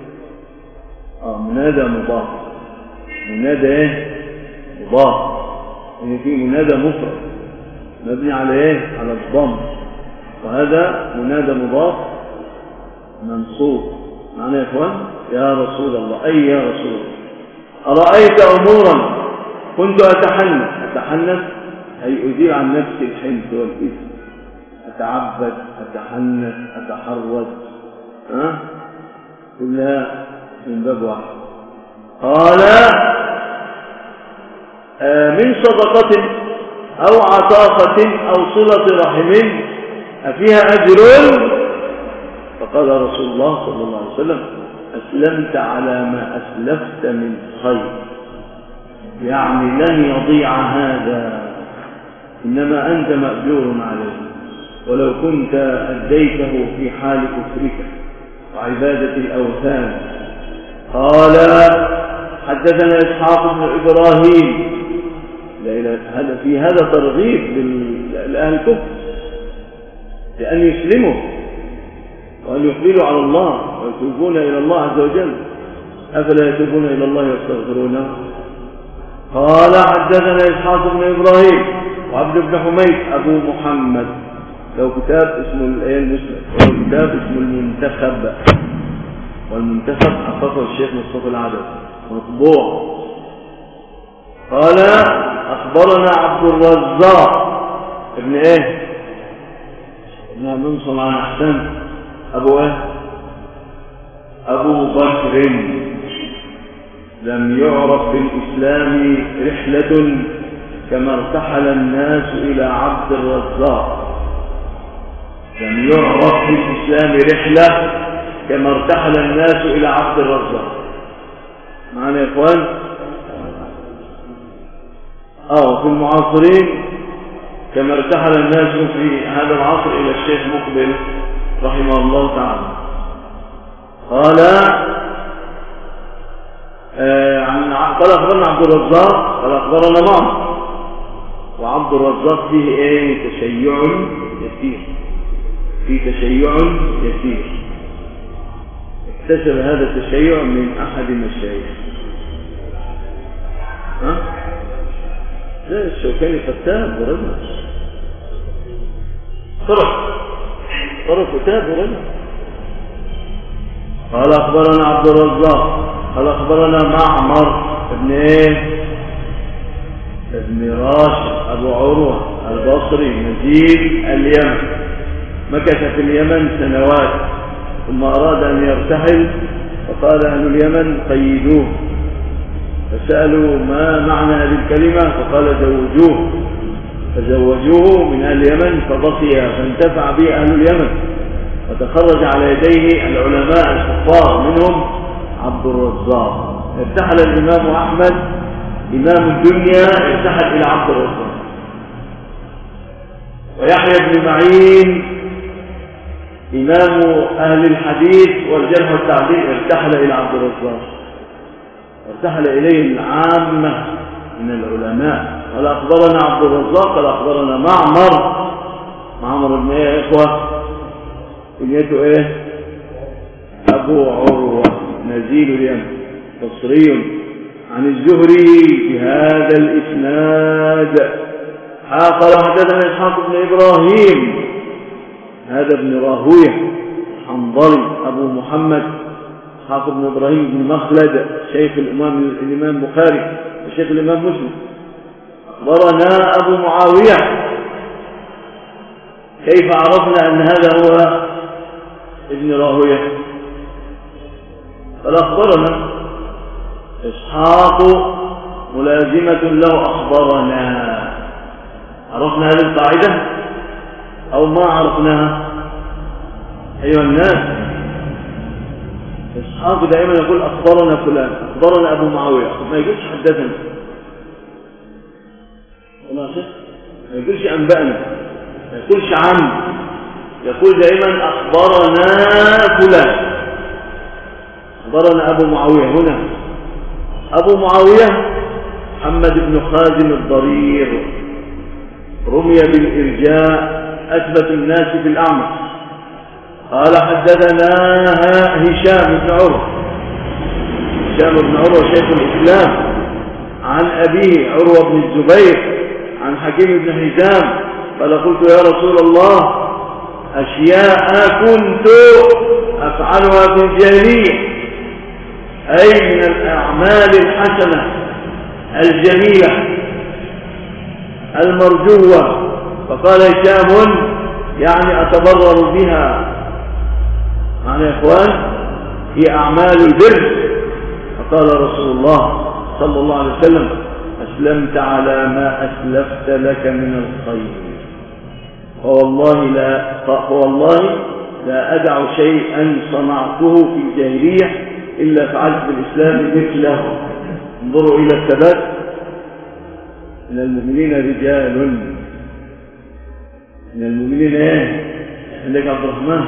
منادى مضاف، منادى إيه مضاف، يعني في منادى مفرد مبني على إيه على الضم، وهذا منادى مضاف منصوب. معنى يا إخوان يا رسول الله، أي يا رسول الله أرأيت أمورا كنت أتحنث أي أذيع عن نفسي الحنث والإثم، أتعبد أتحنث أتحرز، كلها من باب واحد. قال من صدقة أو عطافة أو صلة رحم أفيها أجر؟ فقال رسول الله صلى الله عليه وسلم أسلمت على ما أسلفت من خير، يعني لن يضيع هذا، إنما أنت مأجور عليه، ولو كنت أديته في حال كفرك وعبادة الأوثان. قال حدثنا إسحاق بن إبراهيم، في هذا ترغيب لأهل الكفر لأن يسلموا وأن يقبلوا على الله ويتوبون إلى الله عز وجل، أفلا يتوبون إلى الله ويستغفرونه. قال حدثنا إسحاق بن إبراهيم وعبد بن حميد أبو محمد، له كتاب اسمه المسند، وله كتاب اسمه المنتخب، والمنتخب حققه الشيخ مصطفى العدد مطبوع. قال أخبرنا عبد الرزاق ابن ابن منصر عن أحسن أبو بكر، لم يعرف في الإسلام رحلة كما ارتحل الناس إلى عبد الرزاق، لم يعرف في الإسلام رحلة كما ارتحل الناس إلى عبد الرزاق. معنا يا إخوان؟ في المعاصرين كما ارتحل الناس في هذا العصر إلى الشيخ مقبل رحمه الله تعالى. قال قال أخبرنا عبد الرزاق قال أخبرنا معه، وعبد الرزاق فيه تشيع يسير، في تشيع يسير، اكتسب هذا التشيع من أحد المشايخ. لا، الشوكاني فتاب ورجع، طرف فتاب ورجع. قال أخبرنا عبد الرزاق قال أخبرنا معمر ابن راشد أبو عروة البصري نزيل اليمن، مكث في اليمن سنوات، ثم أراد أن يرتحل، فقال أهل اليمن قيدوه، فسألوا ما معنى هذه الكلمة، فقال زوجوه، فزوجوه من أهل اليمن، فبقي فانتفع به أهل اليمن، وتخرج على يديه العلماء الكفار منهم عبد الرزاق. ارتحل الإمام أحمد إمام الدنيا، ارتحل إلى عبد الرزاق، ويحيى بن معين إمام أهل الحديث والجرح والتعديل ارتحل إلى عبد الرزاق، ارتحل إليه العامة من العلماء. قال أخبرنا عبد الرزاق قال أخبرنا معمر بن يا إخوة كنيته أبو عروة نزيل اليمن بصري عن الزهري بهذا الإسناد. قال حدثنا إسحاق بن إبراهيم هذا ابن راهويه الحنظلي أبو محمد إسحاق بن إبراهيم بن مخلد شيخ الإمام البخاري وشيخ الإمام مسلم. أخبرنا أبو معاوية. كيف عرفنا أن هذا هو ابن راهويه؟ قال أخبرنا إسحاق ملازمة له أخبرنا. عرفنا هذه القاعدة أو ما عرفناها أيها الناس؟ إسحاق دائما يقول أخبرنا فلان، أخبرنا أبو معاوية، ما يقولش حدثنا، والله شيخ ما يقولش أنبأنا، ما يقولش عن، يقول دائما أخبرنا فلان، أخبرنا أبو معاوية. هنا أبو معاوية محمد بن خازم الضرير رمي بالإرجاء أثبت الناس بالأعمى. قال حدثنا هشام بن عروة، هشام بن عروة شيخ الإسلام، عن أبيه عروة بن الزبير عن حكيم بن حزام قال قلت يا رسول الله أشياء كنت أفعلها في الجاهلية، أي من الأعمال الحسنة الجميلة المرجوة. فقال هشام يعني أتبرر بها، معنى يا إخوان هي أعمال البر. فقال رسول الله صلى الله عليه وسلم أسلمت على ما أسلفت لك من الخير، فوالله لا أدع شيئا صنعته في الجاهلية إلا فعلت بالإسلام مثله. انظروا إلى الثبات. من المؤمنين رجال، من المؤمنين ايه عندك عبد الرحمن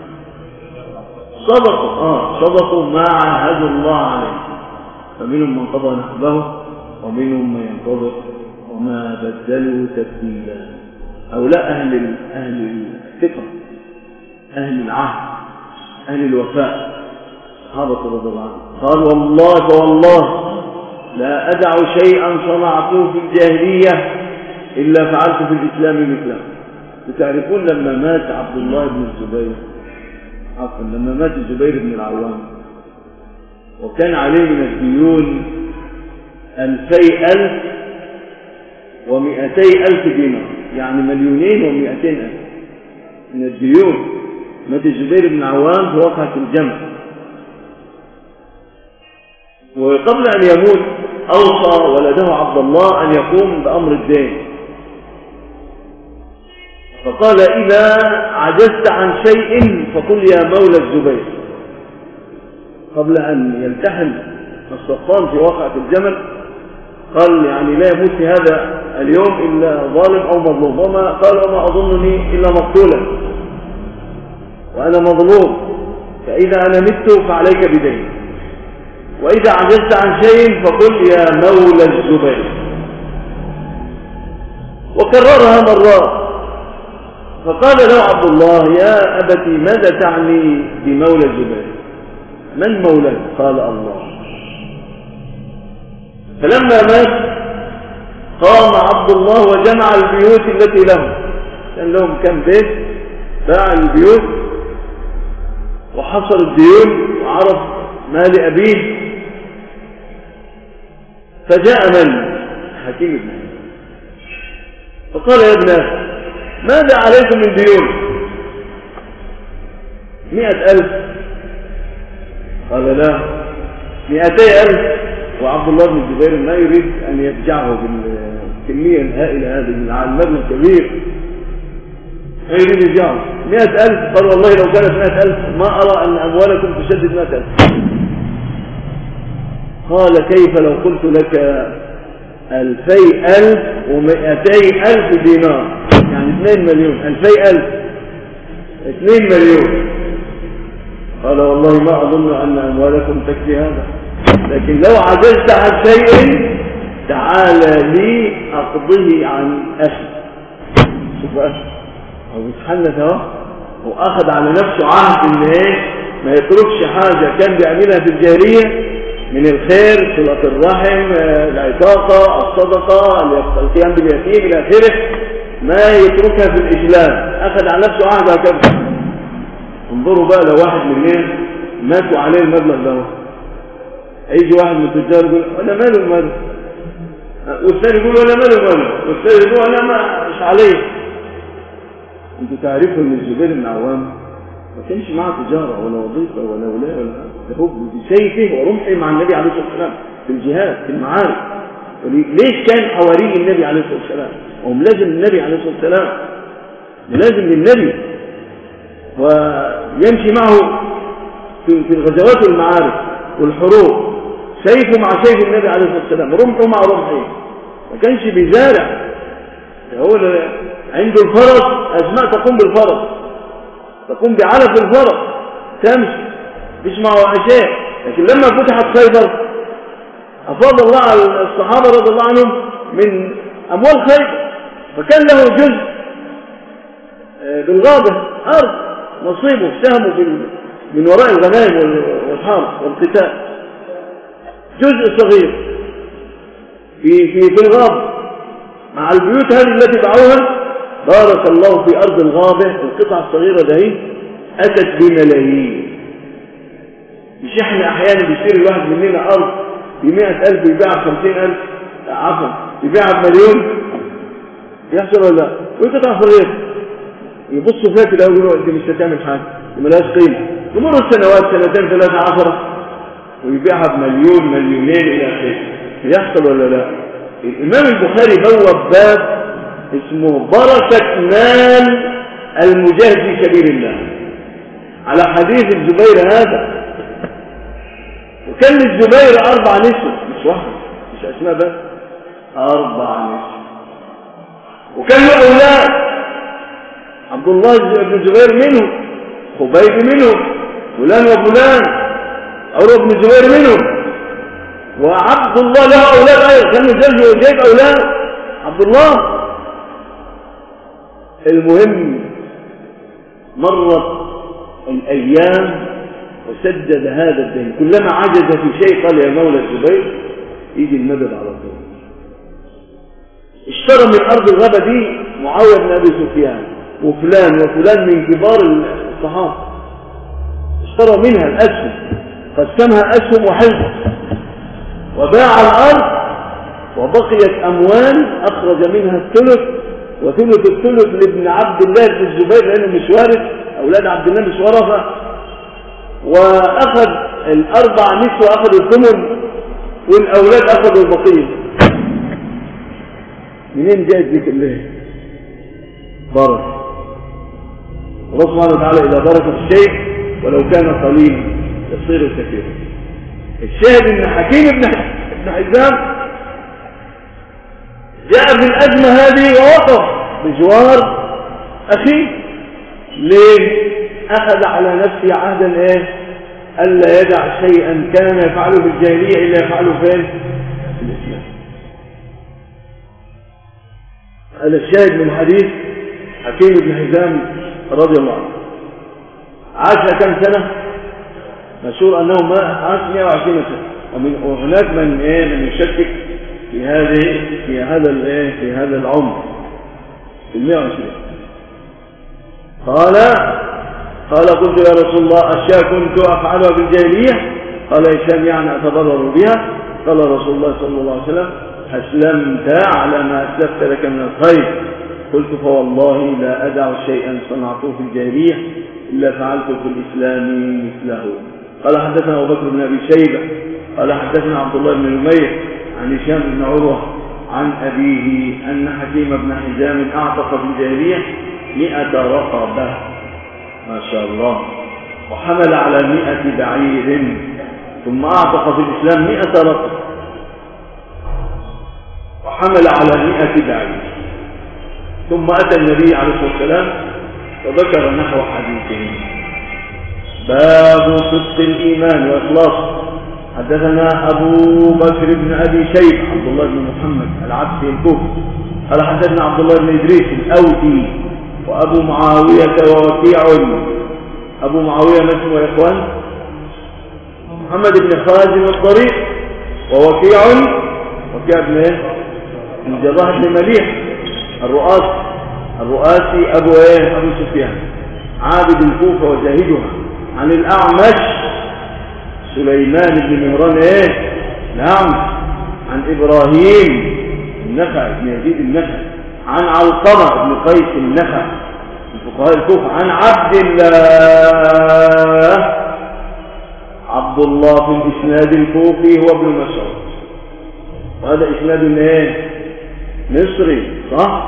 صدقوا ما عاهدوا الله عليه، فمنهم من قضى نحبه ومنهم من ينتظر وما بدلوا تبديلا. هؤلاء أهل الثقة، أهل العهد، أهل الوفاء، صحابة رضي الله عنهم. قال والله لا أدع شيئا صنعته في الجاهلية إلا فعلت في الإسلام مثله. وتعرفون لما مات عبد الله بن الزبير، لما مات الزبير بن العوام وكان عليه من الديون 200,000 و200,000 دينار، يعني 2,200,000 من الديون. مات الزبير بن العوام في وقعة الجمل، وقبل أن يموت أوصى ولده عبد الله أن يقوم بأمر الدين. فقال إذا عجزت عن شيء فقل يا مولى الزبير، قبل أن يلتحم الصفان في وقعة الجمل قال يعني لا يموت في هذا اليوم إلا ظالم أو مظلوم، قال وما أظنني إلا مقتولا وأنا مظلوم، فإذا أنا مت فعليك بدين، وإذا عجزت عن شيء فقل يا مولى الزبير. وكررها مرات. فقال له عبد الله يا أبتي ماذا تعني بمولى الزبير؟ من مولاه؟ قال الله. فلما مات قام عبد الله وجمع البيوت التي لهم، كان لهم كم بيت، باع البيوت وحصر الديون وعرف ما لأبيه. فجاء من؟ حكيم بن حزام، فقال يا ابنه ماذا عليكم من ديون؟ 100,000. قال لا 200,000. وعبد الله بن الزبير ما يريد أن يفجعه بالكمية الهائلة هذه من المبلغ الكبير، ما يريد يفجعه. 100,000. قال والله لو كانت 100,000 ما أرى أن أموالكم تشدد 100,000. قال كيف لو قلت لك 200,000 و200,000 دينار، يعني 2 مليون. 200,000 2 مليون. قال والله ما أظن أن أموالكم تكفي هذا، لكن لو عجزت عن شيء تعالى لي أقضيه عن أخي. شوف أخي هو بيتحنث اهو، وأخذ على نفسه عهد إن ما يتركش حاجة كان بيعملها في الجاهلية من الخير، صلة الرحم، العتاقة، الصدقة، القيام باليتيم إلى آخره، ما يتركها في الإسلام، أخذ على نفسه عهد هكذا. انظروا بقى لو واحد مننا ماتوا عليه المبلغ ده، هيجي واحد من التجار يقول ولا ماله ماله، والثاني يقول ولا ماله، والثاني يقول انا مش عليه. انتوا تعرفوا ان الزبير بن عوام ما كانش معاه تجاره ولا وظيفه ولا ولايه ولا ده، هو بسيفه ورمحه مع النبي عليه الصلاه والسلام في الجهاد في المعارك. ليش كان حواري النبي عليه الصلاه والسلام؟ وهم لازم النبي عليه الصلاه والسلام، لازم للنبي، ويمشي معه في الغزوات والمعارك والحروب، سيفه مع سيف النبي عليه الصلاه والسلام، رمحه مع رمحه. ما كانش بيزارع، هو عنده الفرس، اسماء تقوم بالفرس، تقوم بعلف الفرس، تمشي مش معه شيء. لكن لما فتحت خيبر افاض الله على الصحابه رضي الله عنهم من اموال خيبر، فكان له جزء بالغابه، ارض نصيبه سهمه من وراء الغنائم والحرب والقتال، جزء صغير في الغابه مع البيوت هذه التي باعوها. بارك الله في ارض الغابه، القطعه الصغيره دي اتت بملايين. مش احنا احيانا بيشتري الواحد مننا ارض ب100,000 يبيعها ب50,000، عفوا يبيعها بمليون، يحصل ولا لا؟ وقطعه صغيره يبصوا فيها كده ويقولوا انت مش هتعمل حاجه، ملهاش قيمه. تمر السنوات، سنتين ثلاثه 10، ويبيعها بمليون مليونين الى اخره. يحصل ولا لا؟ الامام البخاري بوب باب اسمه بركه مال المجاهد في سبيل الله، على حديث الزبير هذا. وكان للزبير 4 نسوة، مش واحد، مش اسماء بس، 4 نسوة. وكان له اولاد، عبد الله بن الزبير منهم، خبيب منهم، فلان وفلان، عروة بن الزبير منهم، وعبد الله له اولاد ايضا، كان جايب اولاد عبد الله. المهم مرت الايام وسدد هذا الدين، كلما عجز في شيء قال يا مولى الزبير يجي المدد على طول. اشترى من ارض الغابه دي معاويه بن ابي سفيان وفلان وفلان من كبار الصحابه، اشترى منها الاسهم، قسمها اسهم وحزب، وباع الارض، وبقيت اموال اخرج منها الثلث، وثلث الثلث لابن عبد الله بن الزبير لانه مش وارث، اولاد عبد الله مش ورثه، واخذ ال4 نسوة اخذوا الثمن، والاولاد اخذوا البقيه. منين جاءت دي كلها؟ بركه الله سبحانه وتعالى، اذا برك الشيء ولو كان قليلا يصير كثيرا. الشاهد ان حكيم بن حزام جاء في الازمه هذه ووقف بجوار اخيه. ليه؟ اخذ على نفسه عهدا ايه؟ الا يدع شيئا كان يفعله في الجاهليه الا يفعله فين؟ في الاسلام. هذا الشاهد من حديث حكيم بن حزام رضي الله عنه. عاش كم سنه؟ مشهور انه عاش 120 سنه، وهناك من يشكك في هذا العمر، في 120. قال قلت يا رسول الله أشياء كنت أفعلها في الجاهلية؟ قال هشام يعني أتضرر بها؟ قال رسول الله صلى الله عليه وسلم أسلمت على ما أسلفت لك من الخير. قلت فوالله لا أدع شيئا صنعته في الجاهلية إلا فعلته في الإسلام مثله. قال حدثنا أبو بكر بن أبي شيبة قال حدثنا عبد الله بن نمير عن هشام بن عروة عن أبيه أن حكيم بن حزام أعتق في الجاهلية 100 رقبة، ما شاء الله، وحمل على 100 بعير، ثم أعتق في الإسلام 100 رقبة وحمل على 100 بعير، ثم أتى النبي عليه الصلاة والسلام وذكر نحو حديثه. باب صدق الإيمان وإخلاصه. حدثنا أبو بكر بن أبي شيبة عبد الله بن محمد العبسي الكوفي قال حدثنا عبد الله بن إدريس الأودي وأبو معاوية ووكيع. أبو معاوية ما اسمه يا إخوان؟ محمد بن خازم الطريق، ووكيع بن إيه؟ بن جراح بن مليح الرؤاس الرؤاسي أبو سفيان عابد الكوفة وزاهدها. عن الأعمش سليمان بن مهران نعم. عن إبراهيم النخعي بن يزيد النخعي. عن علقمة بن قيس النخعي من فقهاء الكوفة. عن عبد الله في الإسناد الكوفي هو ابن مسعود، وهذا إسناد مصري صح؟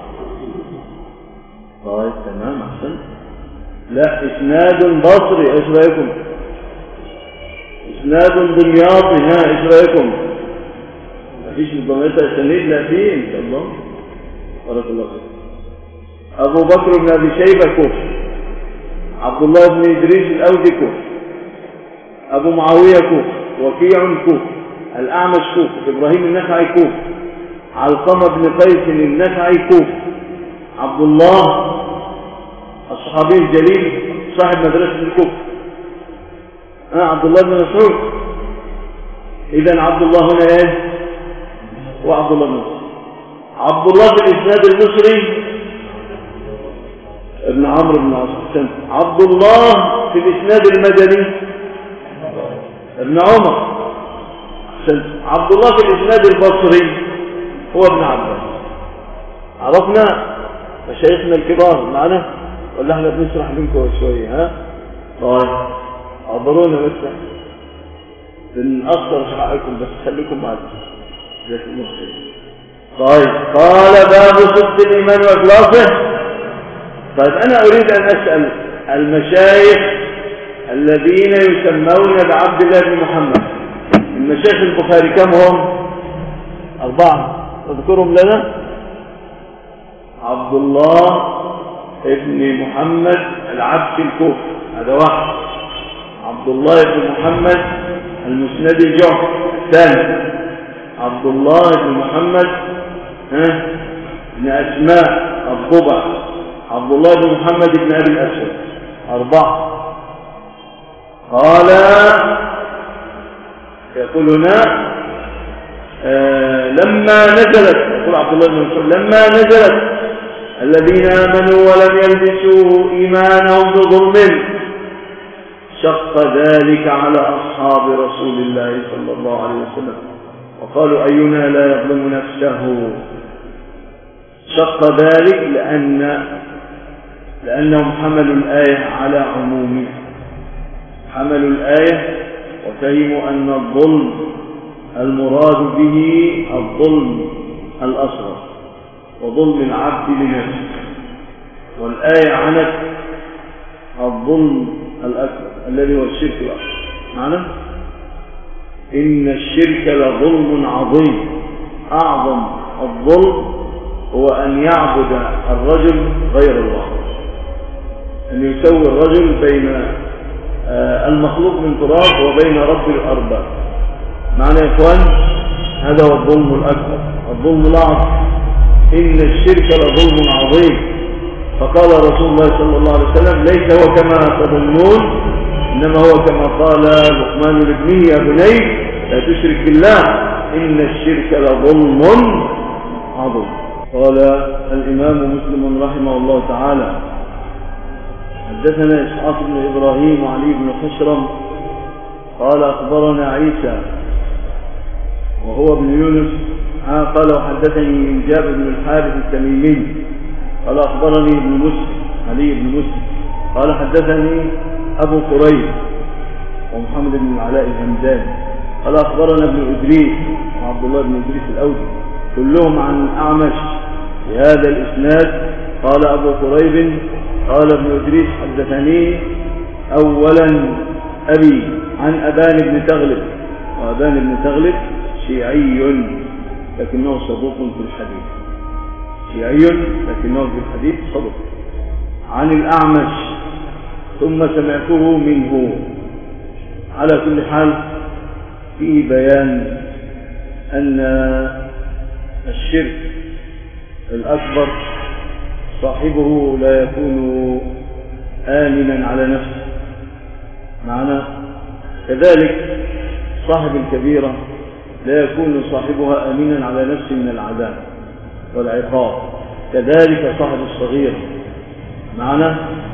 طيب تمام أحسن. لا إسناد بصري، إيش رأيكم؟ إسناد دمياطي، إيش رأيكم؟ مفيش ضمير أسانيد؟ لا فيه إن شاء الله. بارك الله فيك. أبو بكر بن أبي شيبة كوفي. عبد الله بن إدريس الأودي كوفي. أبو معاوية كوفي. وكيع كوفي. الأعمش كوفي. إبراهيم النخعي كوفي. علقمة بن قيس النخعي كوفي. عبد الله الصحابي الجليل صاحب مدرسة الكوفة عبد الله بن مسعود. إذن عبد الله هنا وعبد الله بن مسعود. عبد الله في الإسناد المصري ابن عمرو بن عاص. عبد الله في الإسناد المدني ابن عمر. عبد الله في الإسناد البصري هو ابن عباس. عرفنا مشايخنا الكبار معنا ولا احنا بنشرح لكم شويه؟ طيب عبرونا بس بنأثر في حقكم، بس خليكم معنا. طيب قال باب صدق الإيمان وإخلاصه. طيب أنا أريد أن أسأل المشايخ الذين يسمون بعبد الله بن محمد. المشايخ البخاري كم هم؟ 4. اذكرهم لنا. عبد الله ابن محمد العبد الكوفي، هذا واحد. عبد الله بن محمد المسند الجعفي الثاني. عبد الله بن محمد بن أسماء الضبع. عبد الله بن محمد بن أبي الأسود. 4. قال يقول هنا لما نزلت، يقول عبد الله بن مسعود لما نزلت الذين آمنوا ولم يلبسوا إيمانهم بظلم شق ذلك على أصحاب رسول الله صلى الله عليه وسلم وقالوا أينا لا يظلم نفسه. شق ذلك لأنهم حملوا الآية على عمومها. حملوا الآية وفهموا أن الظلم المراد به الظلم الأصغر وظلم العبد لنفسه، والآية عنت الظلم الأكبر الذي هو الشرك الأكبر. معنى إن الشرك لظلم عظيم. أعظم الظلم هو أن يعبد الرجل غير الله، أن يسوي الرجل بين المخلوق من تراب وبين رب الأرباب. معنى يا إخوان هذا هو الظلم الأكبر، الظلم الأعظم. إن الشرك لظلم عظيم. فقال رسول الله صلى الله عليه وسلم ليس هو كما تظنون، إنما هو كما قال لقمان لابنه يا بني لا تشرك بالله إن الشرك لظلم عظيم. قال الإمام مسلم رحمه الله تعالى حدثنا إسحاق بن إبراهيم وعلي بن خشرم قال أخبرنا عيسى وهو ابن يونس قال وحدثني من جابر بن الحارث التميمي قال أخبرني ابن مسلم علي بن مسلم قال حدثني أبو قريب ومحمد بن العلاء الهمداني قال أخبرنا ابن إدريس وعبد الله بن إدريس الأودي كلهم عن أعمش بهذا الإسناد. قال أبو قريب قال ابن إدريس حدثني أولا أبي عن أبان بن تغلب، وأبان بن تغلب شيعي لكنه صدوق في الحديث، شيعي لكنه في الحديث صدوق. عن الأعمش ثم سمعته منه. على كل حال فيه بيان أن الشرك الأكبر صاحبه لا يكون آمنا على نفسه. معنى كذلك صاحب الكبيرة لا يكون صاحبها آمنا على نفسه من العذاب والعقاب. كذلك صاحب الصغير معنا.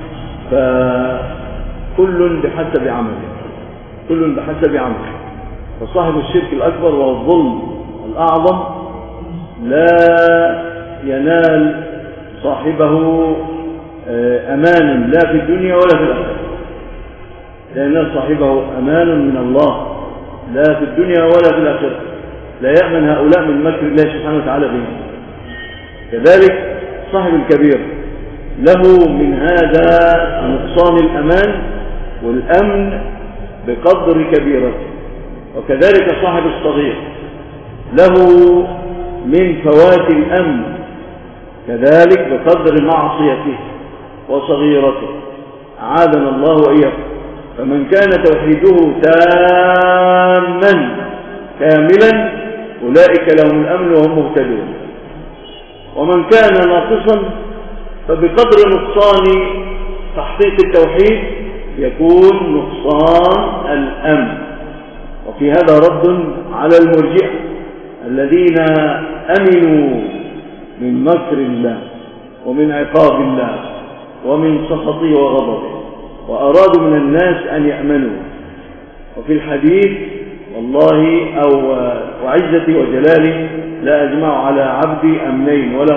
فكل بحسب عمله، كل بحسب عمله. فصاحب الشرك الأكبر وهو الظلم الأعظم لا ينال صاحبه أمان لا في الدنيا ولا في الآخرة، لا ينال صاحبه أمان من الله لا في الدنيا ولا في الآخرة، لا يأمن هؤلاء من مكر الله سبحانه وتعالى بهم. كذلك صاحب الكبير له من هذا نقصان الأمان والأمن بقدر كبيرته، وكذلك صاحب الصغير له من فوات الأمن كذلك بقدر معصيته وصغيرته، أعاذنا الله وإياكم. فمن كان توحيده تاما كاملا أولئك لهم الأمن وهم مهتدون، ومن كان ناقصا فبقدر نقصان تحقيق التوحيد يكون نقصان الأمن. وفي هذا رد على المرجئة الذين أمنوا من مكر الله ومن عقاب الله ومن سخطه وغضبه، وأرادوا من الناس أن يأمنوا. وفي الحديث والله أو وعزتي وجلالي لا أجمع على عبدي أمنين ولا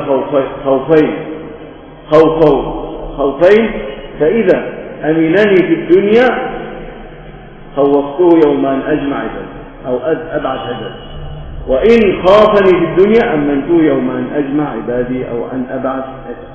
خوفين، فإذا أمنني في الدنيا خوفته يوم أن أجمع عبادي أو أبعث عبادي، وإن خافني في الدنيا أمنته يوم أن أجمع عبادي أو أن أبعث عبادي.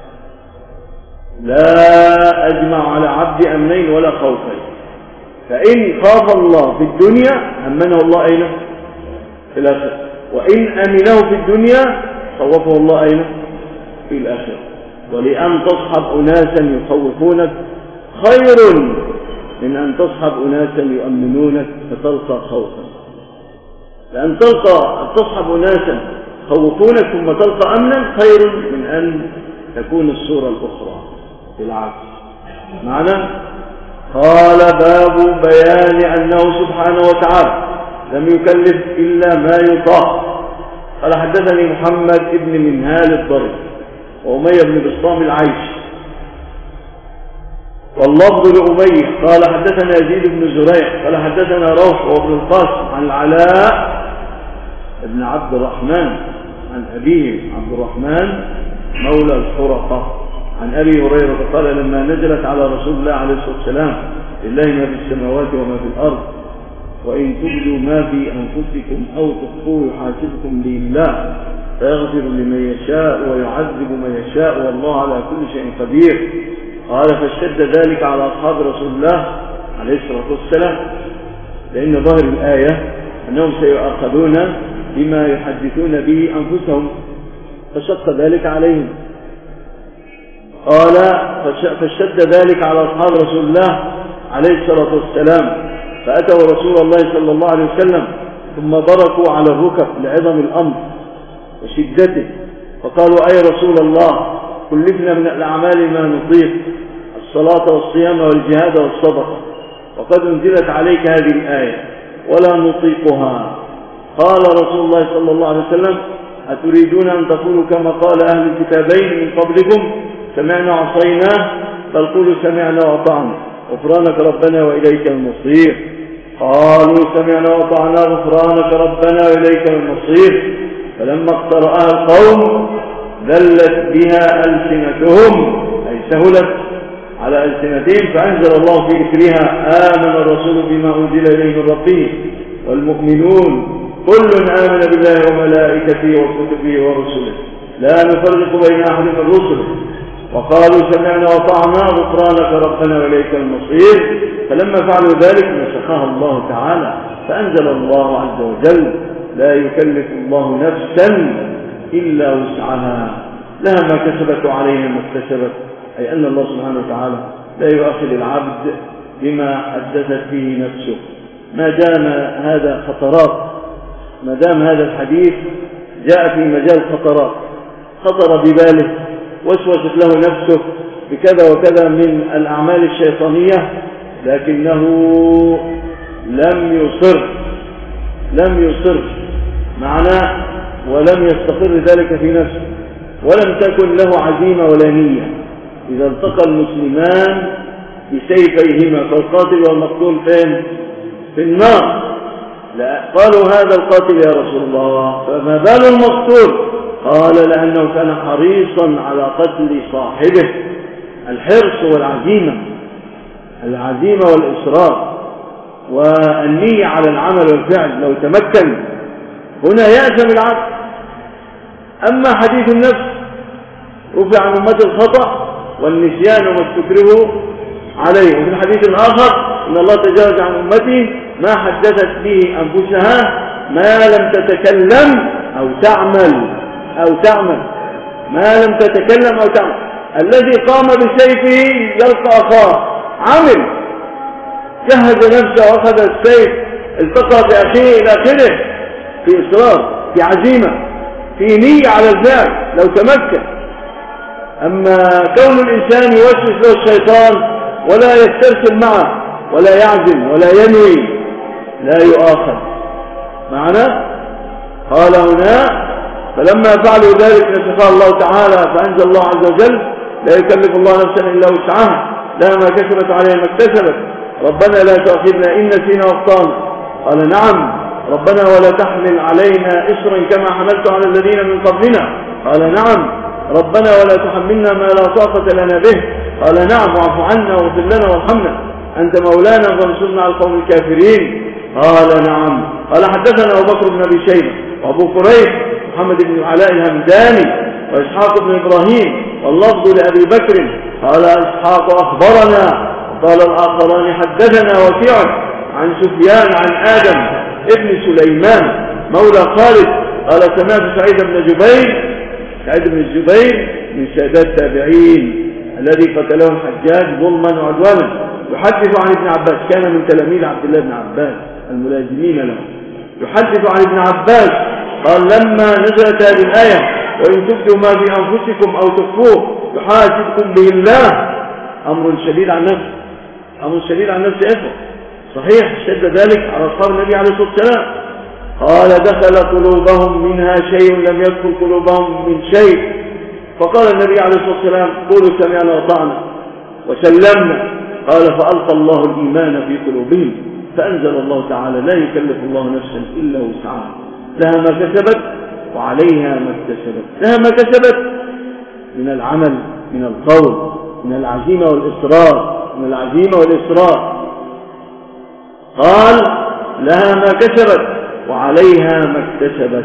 لا أجمع على عبدي أمنين ولا خوفين. فإن خاف الله في الدنيا أمنه الله أين؟ في الآخرة. وإن أمنه في الدنيا خوفه الله أين؟ في الآخرة. ولأن تصحب أناسا يخوفونك خير من أن تصحب أناسا يؤمنونك فتلقى خوفا. لأن تصحب أناسا خوفونك ثم تلقى أمنا خير من أن تكون الصورة الأخرى بالعكس. معنى قال باب بيان أنه سبحانه وتعالى لم يكلف إلا ما يطاق. قال حدثني محمد ابن منهال الضرب وأمية بن بسطام العيش واللفظ لأمية قال حدثنا يزيد بن زريع قال حدثنا روح وابن القاسم عن العلاء ابن عبد الرحمن عن أبيه عبد الرحمن مولى الحرقة عن أبي هريرة قال لما نزلت على رسول الله عليه الصلاة والسلام لله ما في السماوات وما في الأرض وإن تبدوا ما في أنفسكم أو تخفوه يحاسبكم لله فيغفر لمن يشاء ويعذب من يشاء والله على كل شيء قدير. قال فاشتد ذلك على أصحاب رسول الله عليه الصلاة والسلام لأن ظاهر الآية أنهم سيؤاخذون بما يحدثون به أنفسهم فشق ذلك عليهم. قال فاشتد ذلك على أصحاب رسول الله عليه الصلاة والسلام فأتوا رسول الله صلى الله عليه وسلم ثم بركوا على الركب لعظم الأمر وشدته فقالوا أي رسول الله كلفنا من الأعمال ما نطيق الصلاة والصيام والجهاد والصدقة وقد انزلت عليك هذه الآية ولا نطيقها. قال رسول الله صلى الله عليه وسلم أتريدون أن تقولوا كما قال أهل الكتابين من قبلكم سمعنا وعصينا بل قولوا سمعنا وأطعنا غفرانك ربنا وإليك المصير. قالوا سمعنا وأطعنا غفرانك ربنا وإليك المصير فلما اقترأها القوم ذلت بها ألسنتهم أي سهلت على ألسنتهم فأنزل الله في إثرها آمن الرسول بما أنزل إليه من ربه والمؤمنون كل آمن بالله وملائكته وكتبه ورسله لا نفرق بين أحد من رسله وقالوا سمعنا وطعنا غفرانك ربنا وإليك المصير. فلما فعلوا ذلك نسخها الله تعالى فأنزل الله عز وجل لا يكلف الله نفسا إلا وسعها لها ما كسبت وعليها ما اكتسبت أي أن الله سبحانه وتعالى لا يؤاخذ العبد بما حدثت به نفسه ما دام هذا خطرات ما دام هذا الحديث جاء في مجال خطرات خطر بباله وسوست له نفسه بكذا وكذا من الأعمال الشيطانية لكنه لم يصر معناه ولم يستقر ذلك في نفسه ولم تكن له عزيمة ولا نية. إذا التقى المسلمان بسيفيهما فالقاتل والمقتول فين؟ في النار. لا قالوا هذا القاتل يا رسول الله، فما بال المقتول؟ قال لأنه كان حريصا على قتل صاحبه. الحرص والعزيمة، العزيمة والإصرار والنية على العمل والفعل. لو تمكن هنا يأثم العبد. أما حديث النفس رفع عن أمة الخطأ والنسيان وما استكرهوا عليه. وفي الحديث الآخر إن الله تجاوز عن أمتي ما حدثت به أنفسها ما لم تتكلم أو تعمل ما لم تتكلم أو تعمل. الذي قام بسيفه يلقى أخاه، عمل، جهز نفسه وأخذ السيف، التقى بأخيه إلى آخره، في إصرار، في عزيمة، في نية على الفعل لو تمكن. أما كون الإنسان يوسوس له الشيطان ولا يسترسل معه ولا يعزم ولا ينوي لا يؤاخذ معنا. قال هنا فلما فعلوا ذلك نسخها الله تعالى فأنزل الله عز وجل لا يكلف الله نفسا إلا وسعها لها ما كسبت عليها ما اكتسبت ربنا لا تؤاخذنا إن نسينا واخطأنا. قال نعم ربنا ولا تحمل علينا إصرا كما حملت على الذين من قبلنا. قال نعم ربنا ولا تحملنا ما لا طاقة لنا به. قال نعم واعف عنا واغفر لنا وارحمنا أنت مولانا فانصرنا على القوم الكافرين. قال نعم. قال حدثنا أبو بكر بن أبي شيبة وأبو كريب محمد بن علاء الهمداني وإسحاق بن إبراهيم واللفظ لأبي بكر. قال إسحاق أخبرنا وقال الآخران حدثنا وكيع عن سفيان عن آدم ابن سليمان مولى خالد قال سمعت سعيد بن جبير. سعيد بن الجبير من سادات التابعين الذي قتله الحجاج ظلما وعدوانا يحدث عن ابن عباس، كان من تلاميذ عبد الله بن عباس الملازمين له. يحدث عن ابن عباس قال لما نزلت هذه الآية وإن تبدوا ما في أنفسكم أو تخفوه يحاسبكم به الله أمر شديد عن نفسه، أمر شديد عن نفسه إخوة. صحيح شد ذلك على أصحاب النبي عليه الصلاة والسلام. قال دخل قلوبهم منها شيء لم يدخل قلوبهم من شيء. فقال النبي عليه الصلاة والسلام قولوا سمعنا وأطعنا وسلمنا. قال فألقى الله الإيمان في قلوبهم فأنزل الله تعالى لا يكلف الله نفسا إلا وسعها لها ما كسبت وعليها ما اكتسبت. لها ما كسبت من العمل، من القول، من العزيمة والإصرار، من العزيمة والإصرار. قال لها ما كسبت وعليها ما اكتسبت.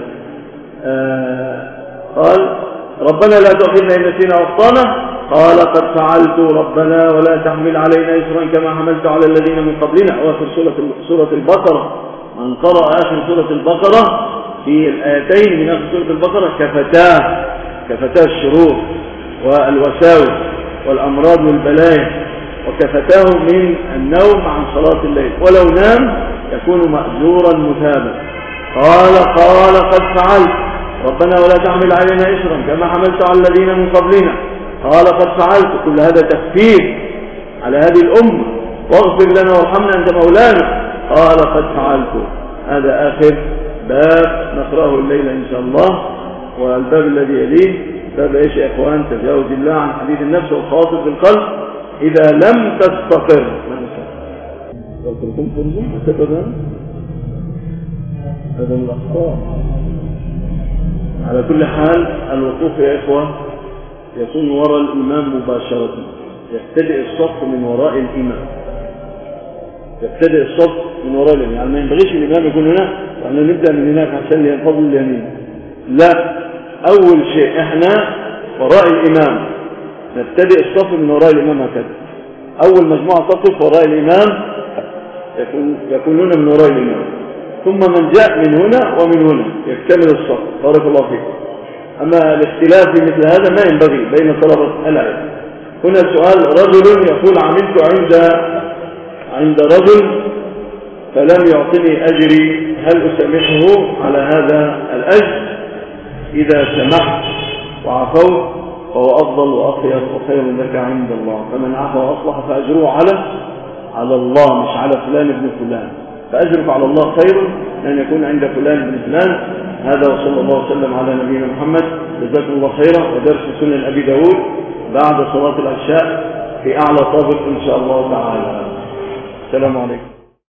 قال ربنا لا تؤاخذنا إن نسينا واخطأنا. قال قد فعلت ربنا ولا تحمل علينا إصرا كما حملت على الذين من قبلنا. وآخر سورة البقرة من قرأ آخر سورة البقرة في الآيتين من آخر سورة البقرة كفتاه الشرور والوساوس والأمراض والبلايا وكفتاه من النوم عن صلاة الليل، ولو نام يكون مأجورا مثابا. قال قد فعلت ربنا ولا تحمل علينا إصرا كما حملت على الذين من قبلنا. قال قد فعلت. كل هذا تكفير على هذه الأمة واغفر لنا وارحمنا أنت مولانا. قال قد فعلت. هذا آخر باب نقرأه الليلة إن شاء الله. والباب الذي يليه باب إيش يا إخوان؟ تجاوز الله عن حديث النفس والخاطر في القلب إذا لم تستقر. هذا من الأخطاء. على كل حال الوقوف يا إخوة يكون وراء الإمام مباشرة. يبتدئ الصف من وراء الإمام، يبتدئ الصف من وراء الإمام. يعني ما ينبغيش الإمام يكون هنا وأنا نبدأ من هناك عشان ينفضل اليمين. لا، أول شيء إحنا وراء الإمام، نبتدئ الصف من وراء الإمام هكذا. أول مجموعة تقف وراء الإمام يكونون من وراء الإمام، ثم من جاء من هنا ومن هنا يكتمل الصف. بارك الله فيكم. أما الاختلاف في مثل هذا ما ينبغي بين طلبة العلم. هنا سؤال: رجل يقول عملت عند رجل فلم يعطني أجري، هل أسامحه على هذا الأجر؟ إذا سمحت وعفوت فهو أفضل وأخير وخير لك عند الله. فمن عفا وأصلح فأجره على الله مش على فلان ابن فلان. فأجرك على الله خير لأن يكون عند فلان ابن فلان. هذا وصلى الله وسلم على نبينا محمد جزاكم الله خيرا، ودرس سنن أبي داود بعد صلاة العشاء في أعلى طابق إن شاء الله تعالى. السلام عليكم.